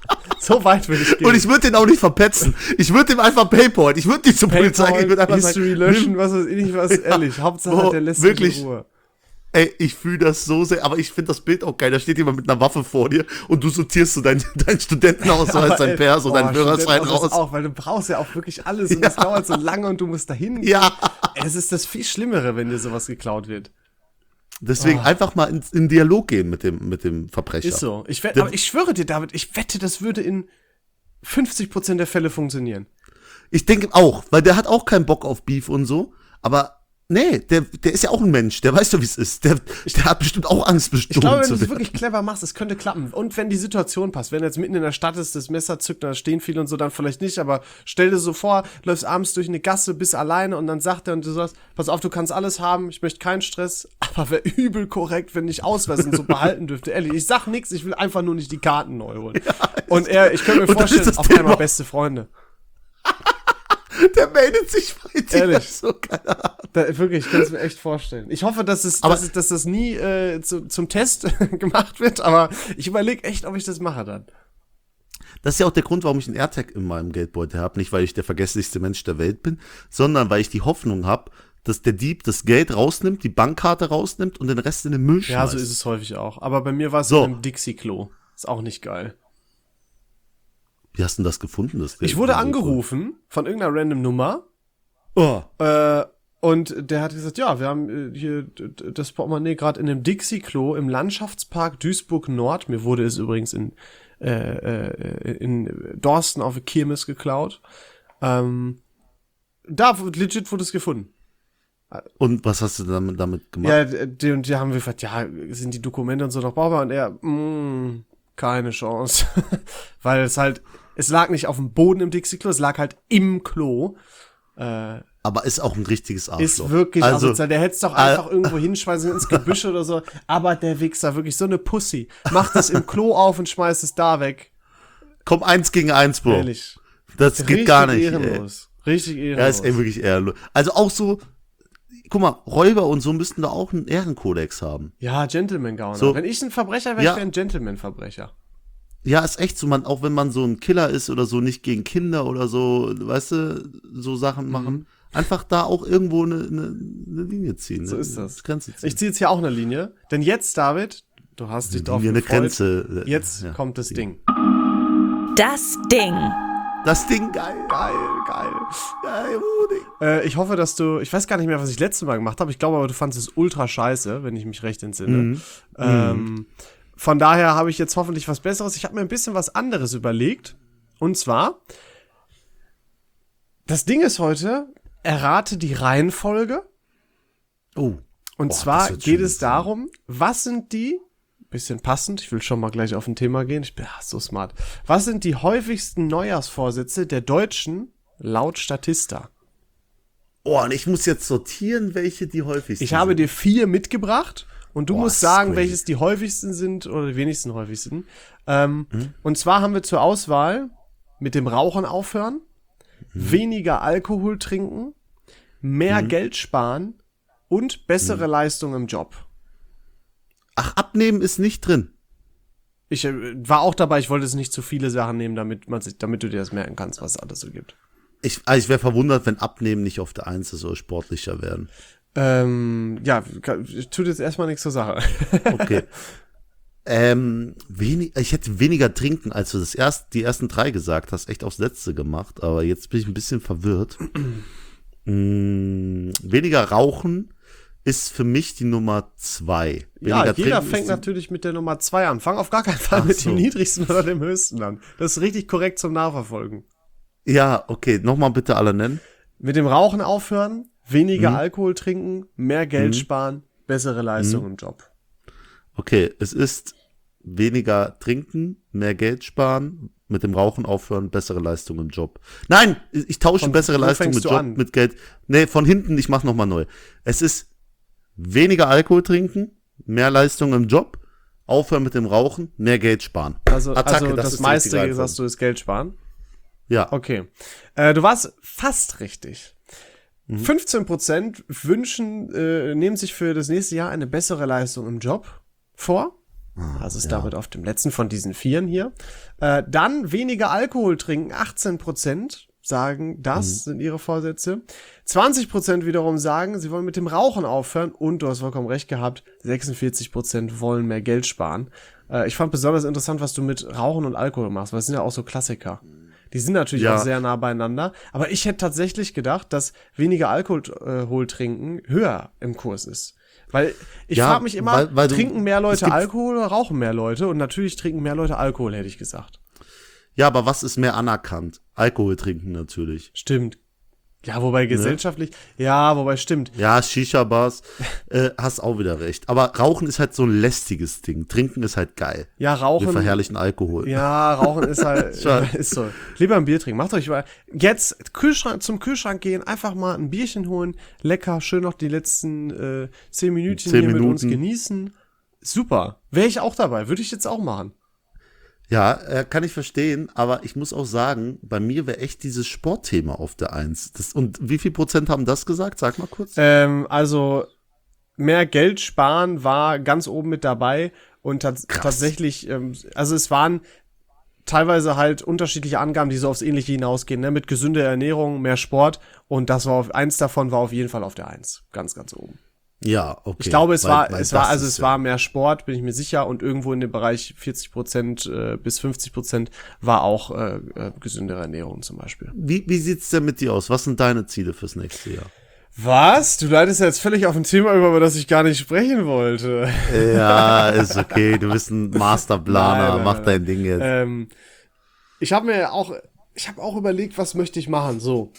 So weit würde ich gehen. Und ich würde den auch nicht verpetzen. Ich würde dem einfach Paypal. Ich würde nicht zur Polizei gehen. Ich würde einfach History sagen, löschen, was weiß ich nicht, was, ehrlich. Hauptsache, Boah, der lässt wirklich. mich in Ruhe. ey, ich fühle das so sehr, aber ich finde das Bild auch geil. Da steht jemand mit einer Waffe vor dir und du sortierst so deinen dein Studentenausweis, dein Perso, deinen Führerschein raus. Auch, weil du brauchst ja auch wirklich alles und das Ja. dauert so lange und du musst dahin. Ja. Es ist das viel Schlimmere, wenn dir sowas geklaut wird. Deswegen Oh. einfach mal in, in Dialog gehen mit dem, mit dem Verbrecher. Ist so. Ich wett, Der- aber ich schwöre dir, David, ich wette, das würde in fünfzig Prozent der Fälle funktionieren. Ich denke auch, weil der hat auch keinen Bock auf Beef und so, aber nee, der, der ist ja auch ein Mensch, der weiß doch, wie es ist. Der, der hat bestimmt auch Angst, Ich bestohlen glaube, wenn zu du es werden. wirklich clever machst, es könnte klappen. Und wenn die Situation passt, wenn du jetzt mitten in der Stadt ist, das Messer zückt, da stehen viele und so, dann vielleicht nicht, aber stell dir so vor, läufst abends durch eine Gasse, bist alleine und dann sagt er und du sagst, pass auf, du kannst alles haben, ich möchte keinen Stress, aber wäre übel korrekt, wenn ich Ausweis und so behalten dürfte. Ehrlich, ich sag nichts, ich will einfach nur nicht die Karten neu holen. und er, ich könnte mir Und das vorstellen, ist das auf Thema. einmal beste Freunde. Der meldet sich bei dir. Ehrlich. So, keine Ahnung. Da, wirklich, ich kann es mir echt vorstellen. Ich hoffe, dass es, Aber- dass, es, dass das nie äh, zu, zum Test gemacht wird, aber ich überlege echt, ob ich das mache dann. Das ist ja auch der Grund, warum ich einen AirTag in meinem Geldbeutel habe. Nicht, weil ich der vergesslichste Mensch der Welt bin, sondern weil ich die Hoffnung habe, dass der Dieb das Geld rausnimmt, die Bankkarte rausnimmt und den Rest in den Müll schmeißt. Ja, so ist es häufig auch. Aber bei mir war es So. in einem Dixie-Klo. Ist auch nicht geil. Wie hast du denn das gefunden? Das Ich wurde Geld? angerufen von irgendeiner random Nummer Oh. äh, und der hat gesagt, ja, wir haben äh, hier d- d- das Portemonnaie gerade in einem Dixie-Klo im Landschaftspark Duisburg-Nord. Mir wurde es übrigens in, äh, äh, in Dorsten auf der Kirmes geklaut. Ähm, da w- legit wurde es gefunden. Und was hast du damit, damit gemacht? Ja, die und die haben wir gefragt, ja, sind die Dokumente und so noch brauchbar? Und er, mh, keine Chance. Weil es halt, es lag nicht auf dem Boden im Dixie-Klo, es lag halt im Klo. Äh, aber ist auch ein richtiges Arschloch. Ist wirklich, also, also der hätte es doch einfach äh, irgendwo hinschmeißen ins Gebüsch oder so. Aber der Wichser, wirklich so eine Pussy. Macht es im Klo auf und schmeißt es da weg. Komm, eins gegen eins, Bro. Ehrlich. Das geht Richtig gar nicht. Ehrenlos. Ey. Richtig ehrenlos. Ja, ist ey, wirklich ehrenlos. Also auch so, guck mal, Räuber und so müssten da auch einen Ehrenkodex haben. Ja, Gentleman-Gauner. So, wenn ich ein Verbrecher wäre, ja. wäre ich ein Gentleman-Verbrecher. Ja, ist echt so, man, auch wenn man so ein Killer ist oder so, nicht gegen Kinder oder so, weißt du, so Sachen machen. Mhm. Einfach da auch irgendwo eine, eine, eine Linie ziehen. So eine, ist das. Grenze ziehen. Ich ziehe jetzt hier auch eine Linie. Denn jetzt, David, du hast dich drauf gefreut. Eine Grenze. Jetzt ja, kommt das Ding. Das Ding. Das Ding, geil. Geil, geil. Geil, Rudi. Äh, ich hoffe, dass du, ich weiß gar nicht mehr, was ich letztes Mal gemacht habe. Ich glaube aber, du fandest es ultra scheiße, wenn ich mich recht entsinne. Mhm. Ähm, mhm. Von daher habe ich jetzt hoffentlich was Besseres. Ich habe mir ein bisschen was anderes überlegt. Und zwar, das Ding ist heute, errate die Reihenfolge. Oh. Und Boah, zwar geht es darum, was sind die, bisschen passend, ich will schon mal gleich auf ein Thema gehen, ich bin ach, so smart. Was sind die häufigsten Neujahrsvorsätze der Deutschen laut Statista? Oh, und ich muss jetzt sortieren, welche die häufigsten Ich habe sind. dir vier mitgebracht und du Boah, musst sagen, crazy. welches die häufigsten sind oder die wenigsten häufigsten. Ähm, hm? Und zwar haben wir zur Auswahl mit dem Rauchen aufhören, hm. weniger Alkohol trinken, mehr hm. Geld sparen und bessere hm. Leistung im Job. Ach, abnehmen ist nicht drin. Ich äh, war auch dabei, ich wollte es nicht zu viele Sachen nehmen, damit man sich, damit du dir das merken kannst, was es alles so gibt. Ich, also ich wäre verwundert, wenn Abnehmen nicht auf der Eins ist oder sportlicher werden. Ähm, ja, tut jetzt erstmal nichts zur Sache. Okay. ähm, wenig, ich hätte weniger trinken, als du das erst, die ersten drei gesagt hast, echt aufs Letzte gemacht, aber jetzt bin ich ein bisschen verwirrt. mm, weniger rauchen ist für mich die Nummer zwei. Weniger ja, jeder trinken fängt die, natürlich mit der Nummer zwei an. Fang auf gar keinen Fall Ach mit so. dem niedrigsten oder dem höchsten an. Das ist richtig korrekt zum Nachverfolgen. Ja, okay, nochmal bitte alle nennen. Mit dem Rauchen aufhören, weniger Mhm. Alkohol trinken, mehr Geld Mhm. sparen, bessere Leistung Mhm. im Job. Okay, es ist weniger trinken, mehr Geld sparen, mit dem Rauchen aufhören, bessere Leistung im Job. Nein, ich tausche Von- bessere wo Leistung fängst mit du Job, an? mit Geld. Nee, von hinten, ich mach nochmal neu. Es ist weniger Alkohol trinken, mehr Leistung im Job, aufhören mit dem Rauchen, mehr Geld sparen. Also, Attacke, also das, ist die meiste, richtige Reihenfolge. sagst du, ist Geld sparen. Ja, Okay. Äh, du warst fast richtig. Mhm. fünfzehn Prozent wünschen, äh, nehmen sich für das nächste Jahr eine bessere Leistung im Job vor. Also ist ja. damit auf dem letzten von diesen Vieren hier. Äh, dann weniger Alkohol trinken, achtzehn Prozent sagen, das Mhm. sind ihre Vorsätze. zwanzig Prozent wiederum sagen, sie wollen mit dem Rauchen aufhören. Und du hast vollkommen recht gehabt, sechsundvierzig Prozent wollen mehr Geld sparen. Äh, ich fand besonders interessant, was du mit Rauchen und Alkohol machst, weil es sind ja auch so Klassiker. Die sind natürlich Ja. auch sehr nah beieinander. Aber ich hätte tatsächlich gedacht, dass weniger Alkohol äh, trinken höher im Kurs ist. Weil ich Ja, frage mich immer, weil- weil du- trinken mehr es Leute gibt- Alkohol oder rauchen mehr Leute? Und natürlich trinken mehr Leute Alkohol, hätte ich gesagt. Ja, aber was ist mehr anerkannt? Alkohol trinken natürlich. Stimmt. Ja, wobei gesellschaftlich, ja, wobei stimmt. Ja, Shisha-Bars, äh, hast auch wieder recht. Aber Rauchen ist halt so ein lästiges Ding. Trinken ist halt geil. Ja, Wir Rauchen. verherrlichen Alkohol. Ja, Rauchen ist halt, Schon. ist so. Lieber ein Bier trinken. Macht euch mal, jetzt Kühlschrank, zum Kühlschrank gehen, einfach mal ein Bierchen holen, lecker, schön noch die letzten äh, zehn Minütchen Zehn hier mit uns Minuten. genießen. Super. Wäre ich auch dabei. Würde ich jetzt auch machen. Ja, äh, kann ich verstehen, aber ich muss auch sagen, bei mir wäre echt dieses Sportthema auf der Eins. Das, und wie viel Prozent haben das gesagt? Sag mal kurz. Ähm, also mehr Geld sparen war ganz oben mit dabei und tats- Krass. tatsächlich, ähm, also es waren teilweise halt unterschiedliche Angaben, die so aufs Ähnliche hinausgehen, ne? Mit gesünder Ernährung, mehr Sport und das war auf, eins davon war auf jeden Fall auf der Eins, ganz, ganz oben. Ja, okay. Ich glaube, es Weil- war, weil es war, das also ist es ja- war mehr Sport, bin ich mir sicher, und irgendwo in dem Bereich vierzig Prozent äh, bis fünfzig Prozent war auch äh, äh, gesündere Ernährung zum Beispiel. Wie, wie sieht's denn mit dir aus? Was sind deine Ziele fürs nächste Jahr? Was? Du leitest jetzt völlig auf ein Thema über, über das ich gar nicht sprechen wollte. Ja, ist okay. Du bist ein Masterplaner. Nein, nein, Mach nein. dein Ding jetzt. Ähm, ich habe mir auch, ich habe auch überlegt, was möchte ich machen, so.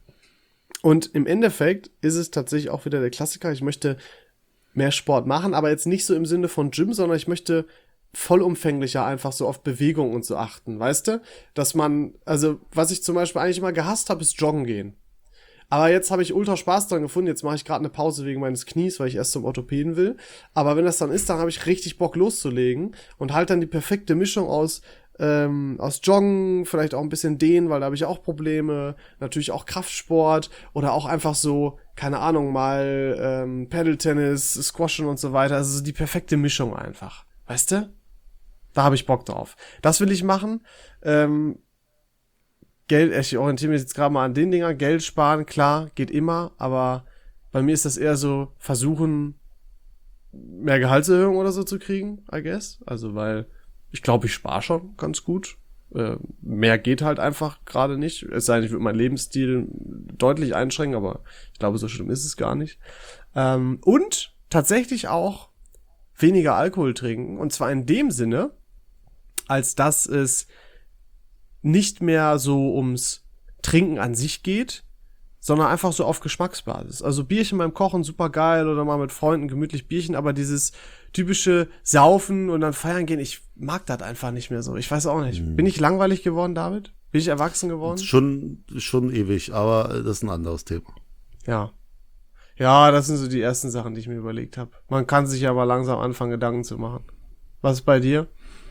Und im Endeffekt ist es tatsächlich auch wieder der Klassiker. Ich möchte mehr Sport machen, aber jetzt nicht so im Sinne von Gym, sondern ich möchte vollumfänglicher einfach so auf Bewegung und so achten, weißt du? Dass man, also was ich zum Beispiel eigentlich immer gehasst habe, ist Joggen gehen. Aber jetzt habe ich ultra Spaß dran gefunden. Jetzt mache ich gerade eine Pause wegen meines Knies, weil ich erst zum Orthopäden will. Aber wenn das dann ist, dann habe ich richtig Bock loszulegen und halt dann die perfekte Mischung aus ähm, aus Joggen, vielleicht auch ein bisschen Dehnen, weil da habe ich auch Probleme. Natürlich auch Kraftsport oder auch einfach so, keine Ahnung, mal ähm, Paddle-Tennis, Squashen und so weiter. Also so die perfekte Mischung einfach. Weißt du? Da habe ich Bock drauf. Das will ich machen. Ähm, Geld, ich orientiere mich jetzt gerade mal an den Dinger. Geld sparen, klar, geht immer. Aber bei mir ist das eher so, versuchen, mehr Gehaltserhöhung oder so zu kriegen, I guess. Also, weil ich glaube, ich spare schon ganz gut. Äh, mehr geht halt einfach gerade nicht. Es sei denn, ich würde meinen Lebensstil deutlich einschränken, aber ich glaube, so schlimm ist es gar nicht. Ähm, und tatsächlich auch weniger Alkohol trinken. Und zwar in dem Sinne, als dass es nicht mehr so ums Trinken an sich geht, sondern einfach so auf Geschmacksbasis. Also Bierchen beim Kochen, super geil, oder mal mit Freunden gemütlich Bierchen, aber dieses typische Saufen und dann feiern gehen, ich mag das einfach nicht mehr so. Ich weiß auch nicht. Bin ich langweilig geworden, David? Bin ich erwachsen geworden? Schon, schon ewig, aber das ist ein anderes Thema. Ja. Ja, das sind so die ersten Sachen, die ich mir überlegt habe. Man kann sich aber langsam anfangen, Gedanken zu machen. Was ist bei dir?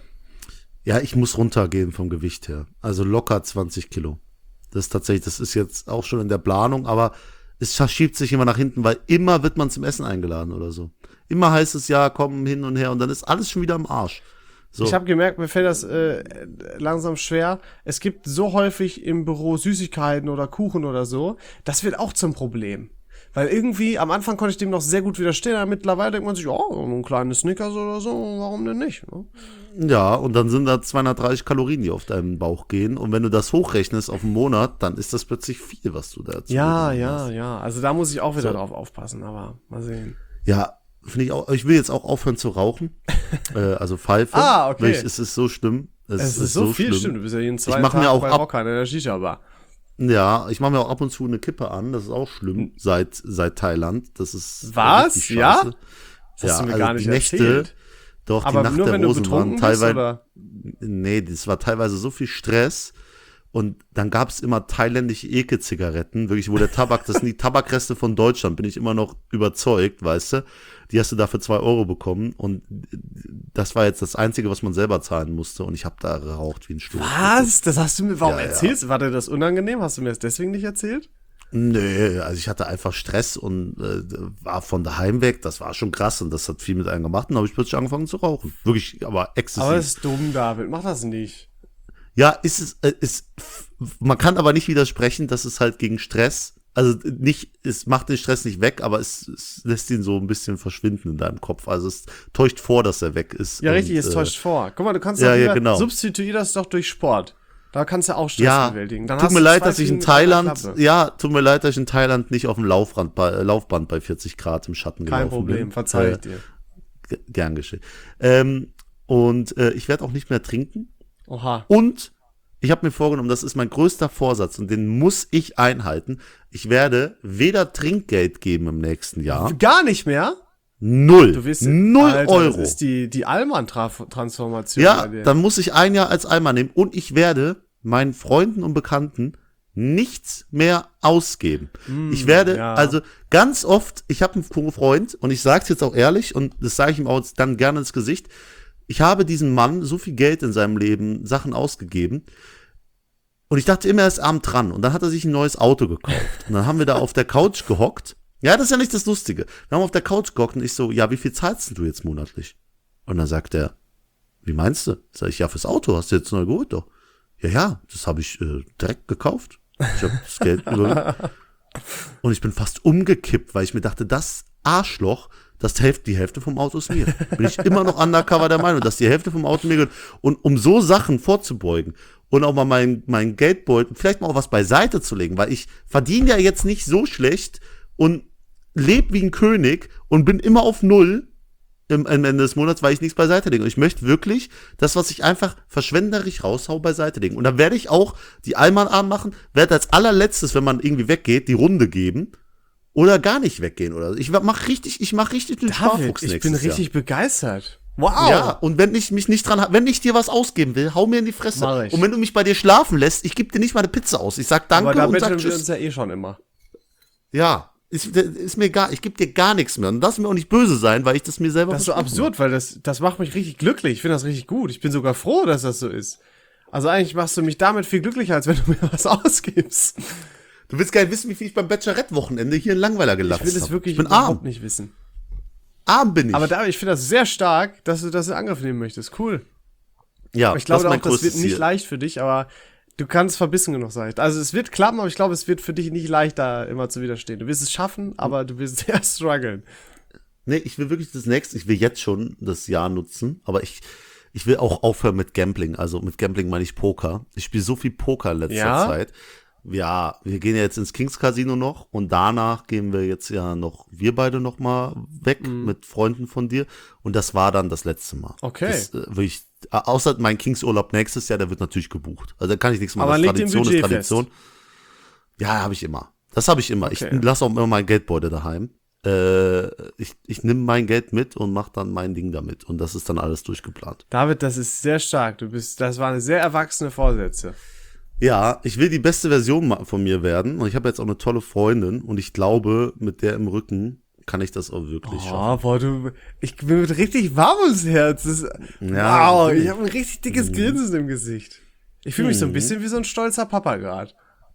Ja, ich muss runtergehen vom Gewicht her. Also locker zwanzig Kilo. Das ist tatsächlich, das ist jetzt auch schon in der Planung, aber es verschiebt sich immer nach hinten, weil immer wird man zum Essen eingeladen oder so. Immer heißt es ja, komm hin und her und dann ist alles schon wieder am Arsch. So. Ich habe gemerkt, mir fällt das äh, langsam schwer. Es gibt so häufig im Büro Süßigkeiten oder Kuchen oder so. Das wird auch zum Problem. Weil irgendwie, am Anfang konnte ich dem noch sehr gut widerstehen, aber mittlerweile denkt man sich, oh, ein kleines Snickers oder so, warum denn nicht? Ne? Ja, und dann sind da zweihundertdreißig Kalorien, die auf deinen Bauch gehen. Und wenn du das hochrechnest auf einen Monat, dann ist das plötzlich viel, was du da zu Ja, tun ja, hast. ja. Also da muss ich auch wieder So. drauf aufpassen, aber mal sehen. Ja, finde ich auch. Ich will jetzt auch aufhören zu rauchen. äh, also Pfeife. Ah, okay. Weil ich, es ist so schlimm. Es, Es ist so, viel, schlimm. stimmt. Du bist ja jeden zweiten mach Tag mir auch bei ab- Rocker in der Shisha-Bar. Ja, ich mache mir auch ab und zu eine Kippe an. Das ist auch schlimm. Seit, seit Thailand. Das ist Was? richtig Ja? scheiße. Das hast du mir also gar nicht die Nächte, erzählt. Doch, Aber die Nacht nur der wenn du Rosen betrunken waren bist, teilweise. oder? Nee, das war teilweise so viel Stress. Und dann gab es immer thailändische Eke-Zigaretten, wirklich, wo der Tabak, das sind die Tabakreste von Deutschland, bin ich immer noch überzeugt, weißt du. Die hast du da für zwei Euro bekommen und das war jetzt das Einzige, was man selber zahlen musste und ich habe da geraucht wie ein Stuhl. Was? Das hast du mir, warum Ja, ja. erzählst du? War dir das unangenehm? Hast du mir das deswegen nicht erzählt? Nö, also ich hatte einfach Stress und äh, war von daheim weg, das war schon krass und das hat viel mit einem gemacht und dann habe ich plötzlich angefangen zu rauchen. Wirklich, aber exzessiv. Aber das ist dumm, David. Mach das nicht. Ja, ist es, äh, ist, man kann aber nicht widersprechen, dass es halt gegen Stress, also nicht, es macht den Stress nicht weg, aber es, es lässt ihn so ein bisschen verschwinden in deinem Kopf. Also es täuscht vor, dass er weg ist. Ja, und, richtig, es äh, täuscht vor. Guck mal, du kannst ja, doch ja, lieber genau. substituier das doch durch Sport. Da kannst du auch Stress Ja, bewältigen. Dann tut hast mir du leid, zwei dass ich in Fliegen mit einer Thailand, Klappe. ja, tut mir leid, dass ich in Thailand nicht auf dem Laufrand bei, äh, Laufband bei vierzig Grad im Schatten Kein gelaufen Problem, bin. verzeih Äh, ich dir. g- Gern geschehen. Ähm, und äh, ich werde auch nicht mehr trinken. Oha. Und ich habe mir vorgenommen, das ist mein größter Vorsatz und den muss ich einhalten. Ich werde weder Trinkgeld geben im nächsten Jahr. Gar nicht mehr? Null. Du wirst, Null Alter, Euro. Das ist die, die Allmann-Transformation. Ja, bei dir. dann muss ich ein Jahr als Eimer nehmen und ich werde meinen Freunden und Bekannten nichts mehr ausgeben. ich werde, ja. also ganz oft, ich habe einen Freund und ich sage es jetzt auch ehrlich und das sage ich ihm auch dann gerne ins Gesicht, ich habe diesem Mann so viel Geld in seinem Leben, Sachen ausgegeben und ich dachte immer, er ist arm dran und dann hat er sich ein neues Auto gekauft und dann haben wir da auf der Couch gehockt. Ja, das ist ja nicht das Lustige. Wir haben auf der Couch gehockt und ich so, ja, wie viel zahlst denn du jetzt monatlich? Und dann sagt er, wie meinst du? Sag ich, ja, fürs Auto hast du jetzt neu geholt doch. Ja, ja, das habe ich äh, direkt gekauft. Ich habe das Geld über und ich bin fast umgekippt, weil ich mir dachte, das Arschloch, das Hälfte, die Hälfte vom Auto ist mir. Bin ich immer noch undercover der Meinung, dass die Hälfte vom Auto mir gehört. Und um so Sachen vorzubeugen und auch mal mein, mein Geldbeutel, vielleicht mal auch was beiseite zu legen, weil ich verdiene ja jetzt nicht so schlecht und lebe wie ein König und bin immer auf Null im, am Ende des Monats, weil ich nichts beiseite lege. Und ich möchte wirklich das, was ich einfach verschwenderisch raushau, beiseite legen. Und dann werde ich auch die Allmann-Arm machen, werde als allerletztes, wenn man irgendwie weggeht, die Runde geben oder gar nicht weggehen. Oder so. Ich mach richtig, ich mach richtig den David, Sparfuchs ich nächstes bin richtig Jahr. begeistert. Wow. Ja, und wenn ich mich nicht dran, wenn ich dir was ausgeben will, hau mir in die Fresse. Mach ich. Und wenn du mich bei dir schlafen lässt, ich gebe dir nicht mal eine Pizza aus. Ich sag danke Aber da und sag betteln wir tschüss. uns ja eh schon immer. Ja, ist, ist mir egal. Ich gebe dir gar nichts mehr. Und lass mir auch nicht böse sein, weil ich das mir selber Das ist so absurd, weil das, das macht mich richtig glücklich. Ich finde das richtig gut. Ich bin sogar froh, dass das so ist. Also eigentlich machst du mich damit viel glücklicher, als wenn du mir was ausgibst. Du willst gar nicht wissen, wie viel ich beim Bachelorette-Wochenende hier in Langweiler gelassen habe. Ich will es wirklich ich bin überhaupt arm. nicht wissen. Arm bin ich. Aber da, ich finde das sehr stark, dass du das in Angriff nehmen möchtest. Cool. ja, Aber ich glaube das ist auch, mein das wird größtes nicht Ziel. leicht für dich, aber du kannst verbissen genug sein. Also es wird klappen, aber ich glaube, es wird für dich nicht leicht, da immer zu widerstehen. Du wirst es schaffen, aber du wirst sehr strugglen. Nee, ich will wirklich das nächste, ich will jetzt schon das Jahr nutzen, aber ich, ich will auch aufhören mit Gambling. Also mit Gambling meine ich Poker. Ich spiele so viel Poker in letzter Ja? Zeit. Ja, wir gehen ja jetzt ins Kings Casino noch und danach gehen wir jetzt ja noch, wir beide noch mal weg mit Freunden von dir und das war dann das letzte Mal. Okay. Das, äh, wirklich, äh, außer mein Kings Urlaub nächstes Jahr, der wird natürlich gebucht. Also da kann ich nichts machen. Aber Das legt den Tradition ist Budget Tradition. Ja, habe ich immer. Das habe ich immer. Okay. Ich lasse auch immer mein Geldbeutel daheim. Äh, ich ich nehme mein Geld mit und mache dann mein Ding damit. Und das ist dann alles durchgeplant. David, das ist sehr stark. Du bist, das waren sehr erwachsene Vorsätze. Ja, ich will die beste Version ma- von mir werden. Und ich habe jetzt auch eine tolle Freundin. Und ich glaube, mit der im Rücken kann ich das auch wirklich schaffen. Oh, boah, du, ich bin mit richtig warm ums Herz. Das ist, Ja, wow, natürlich. ich habe ein richtig dickes Grinsen im Gesicht. Ich fühle mich so ein bisschen wie so ein stolzer Papa gerade.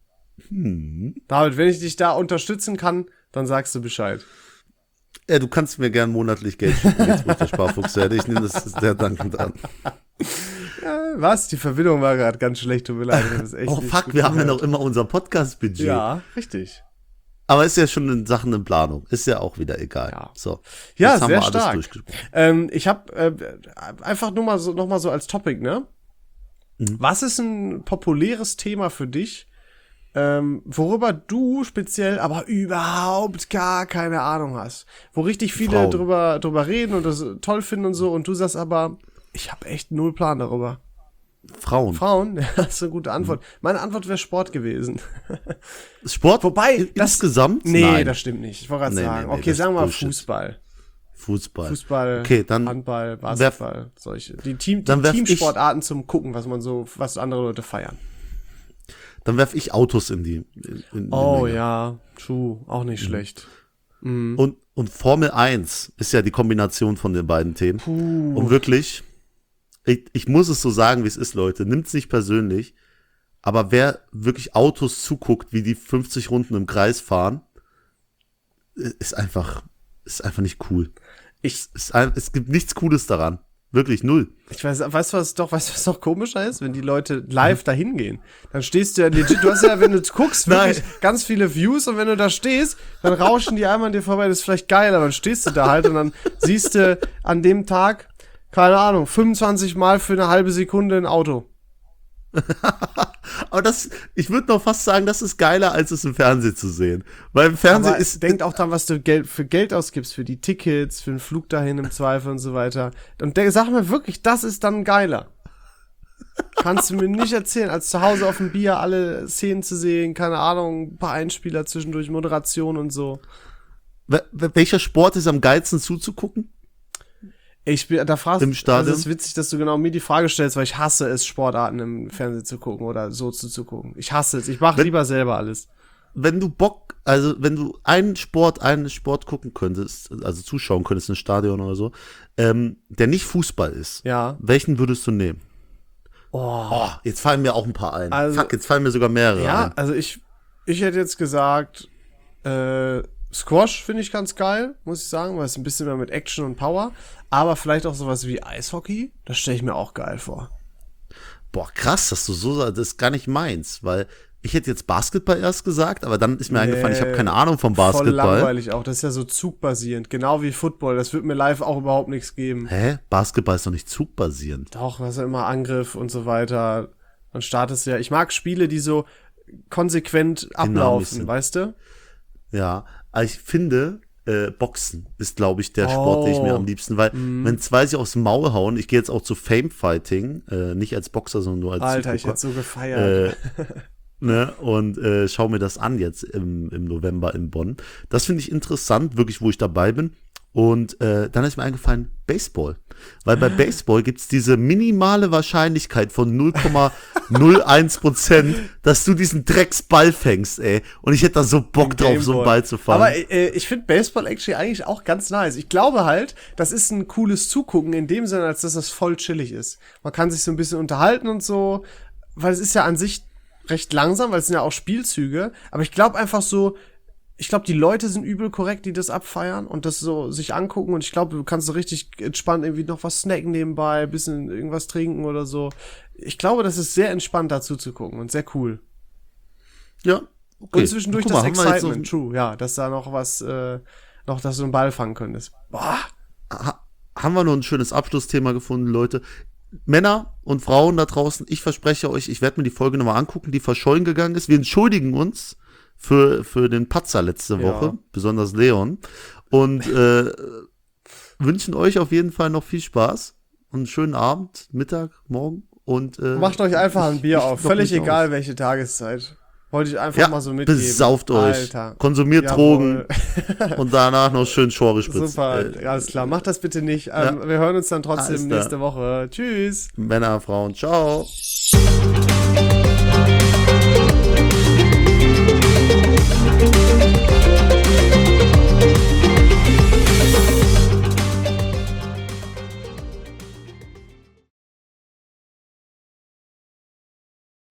David, wenn ich dich da unterstützen kann, dann sagst du Bescheid. Ja, du kannst mir gern monatlich Geld schicken, jetzt wo ich der Sparfuchs werde. Ich nehme das sehr dankend an. Äh, was? Die Verbindung war gerade ganz schlecht, tut mir leid. Ich hab das echt Oh nicht fuck, gut wir haben ja gehört. noch immer unser Podcast-Budget. Ja, richtig. Aber ist ja schon in Sachen in Planung. Ist ja auch wieder egal. Ja. So. Ja, Jetzt haben sehr wir alles stark. durchgesprochen. Ähm, ich habe äh, einfach nur mal so, noch mal so als Topic, ne? Mhm. Was ist ein populäres Thema für dich, ähm, worüber du speziell aber überhaupt gar keine Ahnung hast? Wo richtig viele Frauen. drüber, drüber reden und das toll finden und so und du sagst aber, ich habe echt null Plan darüber. Frauen. Frauen? Das ist eine gute Antwort. Meine Antwort wäre Sport gewesen. Sport? Wobei, In- das- insgesamt? Nee, Nein. das stimmt nicht. Ich wollte gerade Nee, sagen, nee, nee, okay, das sagen wir ist mal Bullshit. Fußball. Fußball. Fußball, Okay, dann Handball, Basketball, solche. Die, Team, die Dann werf ich- Teamsportarten zum Gucken, was man so, was andere Leute feiern. Dann werfe ich Autos in die. In, in Oh die Menge. ja, true, auch nicht schlecht. Und, und Formel eins ist ja die Kombination von den beiden Themen. Und wirklich, ich, ich muss es so sagen, wie es ist, Leute. Nimmt's nicht persönlich. Aber wer wirklich Autos zuguckt, wie die fünfzig Runden im Kreis fahren, ist einfach, ist einfach nicht cool. Ich, Es, ist, ein- es gibt nichts Cooles daran. Wirklich null. ich weiß, weißt du, was doch, weißt du, was doch komischer ist, wenn die Leute live dahin gehen? Dann stehst du ja legit, du hast ja, wenn du guckst, wirklich Nein. ganz viele Views und wenn du da stehst, dann rauschen die einmal an dir vorbei, das ist vielleicht geil, aber dann stehst du da halt und dann siehst du an dem Tag, keine Ahnung, fünfundzwanzig Mal für eine halbe Sekunde ein Auto. Aber das, ich würde noch fast sagen, das ist geiler, als es im Fernsehen zu sehen. Weil im Fernsehen Aber ist, denkt auch dran, was du Geld für Geld ausgibst, für die Tickets, für den Flug dahin im Zweifel und so weiter. Und der, sag mir wirklich, das ist dann geiler. Kannst du mir nicht erzählen, als zu Hause auf dem Bier alle Szenen zu sehen, keine Ahnung, ein paar Einspieler zwischendurch, Moderation und so. wel- welcher Sport ist am geilsten zuzugucken? Ich bin, da fragst Im Stadion? Es ist witzig, dass du genau mir die Frage stellst, weil ich hasse es, Sportarten im Fernsehen zu gucken oder so zuzugucken. Ich hasse es. Ich mache Wenn- lieber selber alles. Wenn du Bock, also wenn du einen Sport, einen Sport gucken könntest, also zuschauen könntest, ein Stadion oder so, ähm, der nicht Fußball ist, Ja. welchen würdest du nehmen? Oh. Oh, jetzt fallen mir auch ein paar ein. Also- Fuck, jetzt fallen mir sogar mehrere Ja, ein. also ich, ich hätte jetzt gesagt, äh, Squash finde ich ganz geil, muss ich sagen, weil es ein bisschen mehr mit Action und Power, aber vielleicht auch sowas wie Eishockey, das stelle ich mir auch geil vor. Boah, krass, dass du so sagst, das ist gar nicht meins, weil ich hätte jetzt Basketball erst gesagt, aber dann ist mir eingefallen, ich habe keine Ahnung vom Voll Basketball. langweilig auch, das ist ja so zugbasierend, genau wie Football, das wird mir live auch überhaupt nichts geben. Hä? Basketball ist doch nicht zugbasierend. Doch, das ist ja immer Angriff und so weiter, dann startest du ja, ich mag Spiele, die so konsequent ablaufen, sind. weißt du? Ja, aber ich finde, äh, Boxen ist, glaube ich, der Sport, den ich mir Oh. am liebsten, weil wenn zwei sich aufs Maul hauen, ich gehe jetzt auch zu Fame-Fighting, äh, nicht als Boxer, sondern nur als Alter, ich Zugucker. hätte so gefeiert. Äh, ne, und äh, schau mir das an jetzt im, im November in Bonn. Das finde ich interessant, wirklich, wo ich dabei bin. Und äh, dann ist mir eingefallen, Baseball. Weil bei Baseball gibt's diese minimale Wahrscheinlichkeit von null Komma null eins Prozent, dass du diesen Drecksball fängst, ey. Und ich hätte da so Bock drauf, so einen Ball zu fangen. Aber äh, ich finde Baseball actually eigentlich auch ganz nice. Ich glaube halt, das ist ein cooles Zugucken in dem Sinne, als dass das voll chillig ist. Man kann sich so ein bisschen unterhalten und so, weil es ist ja an sich recht langsam, weil es sind ja auch Spielzüge. Aber ich glaube einfach so, ich glaube, die Leute sind übel korrekt, die das abfeiern und das so sich angucken. Und ich glaube, du kannst so richtig entspannt irgendwie noch was snacken nebenbei, bisschen irgendwas trinken oder so. Ich glaube, das ist sehr entspannt, dazu zu gucken und sehr cool. Ja, okay. Und zwischendurch Guck das mal, haben wir jetzt Excitement, noch- true, ja, dass da noch was, äh, noch, dass du einen Ball fangen könntest. Boah. ha, haben wir noch ein schönes Abschlussthema gefunden, Leute. Männer und Frauen da draußen, ich verspreche euch, ich werde mir die Folge nochmal angucken, die verschollen gegangen ist. Wir entschuldigen uns für, für den Patzer letzte Woche, Ja. besonders Leon. Und äh, wünschen euch auf jeden Fall noch viel Spaß und einen schönen Abend, Mittag, Morgen. Und, äh, Macht euch einfach ein Bier ich auf, lock völlig mich egal aus. welche Tageszeit. Wollte ich einfach Ja, mal so mitgeben. besauft euch, Alter. konsumiert Jawohl. Drogen und danach noch schön Schori spritzen. Super, Äh, alles klar. Macht das bitte nicht. Ja. Ähm, wir hören uns dann Alles trotzdem klar. nächste Woche. Tschüss. Männer, Frauen, ciao.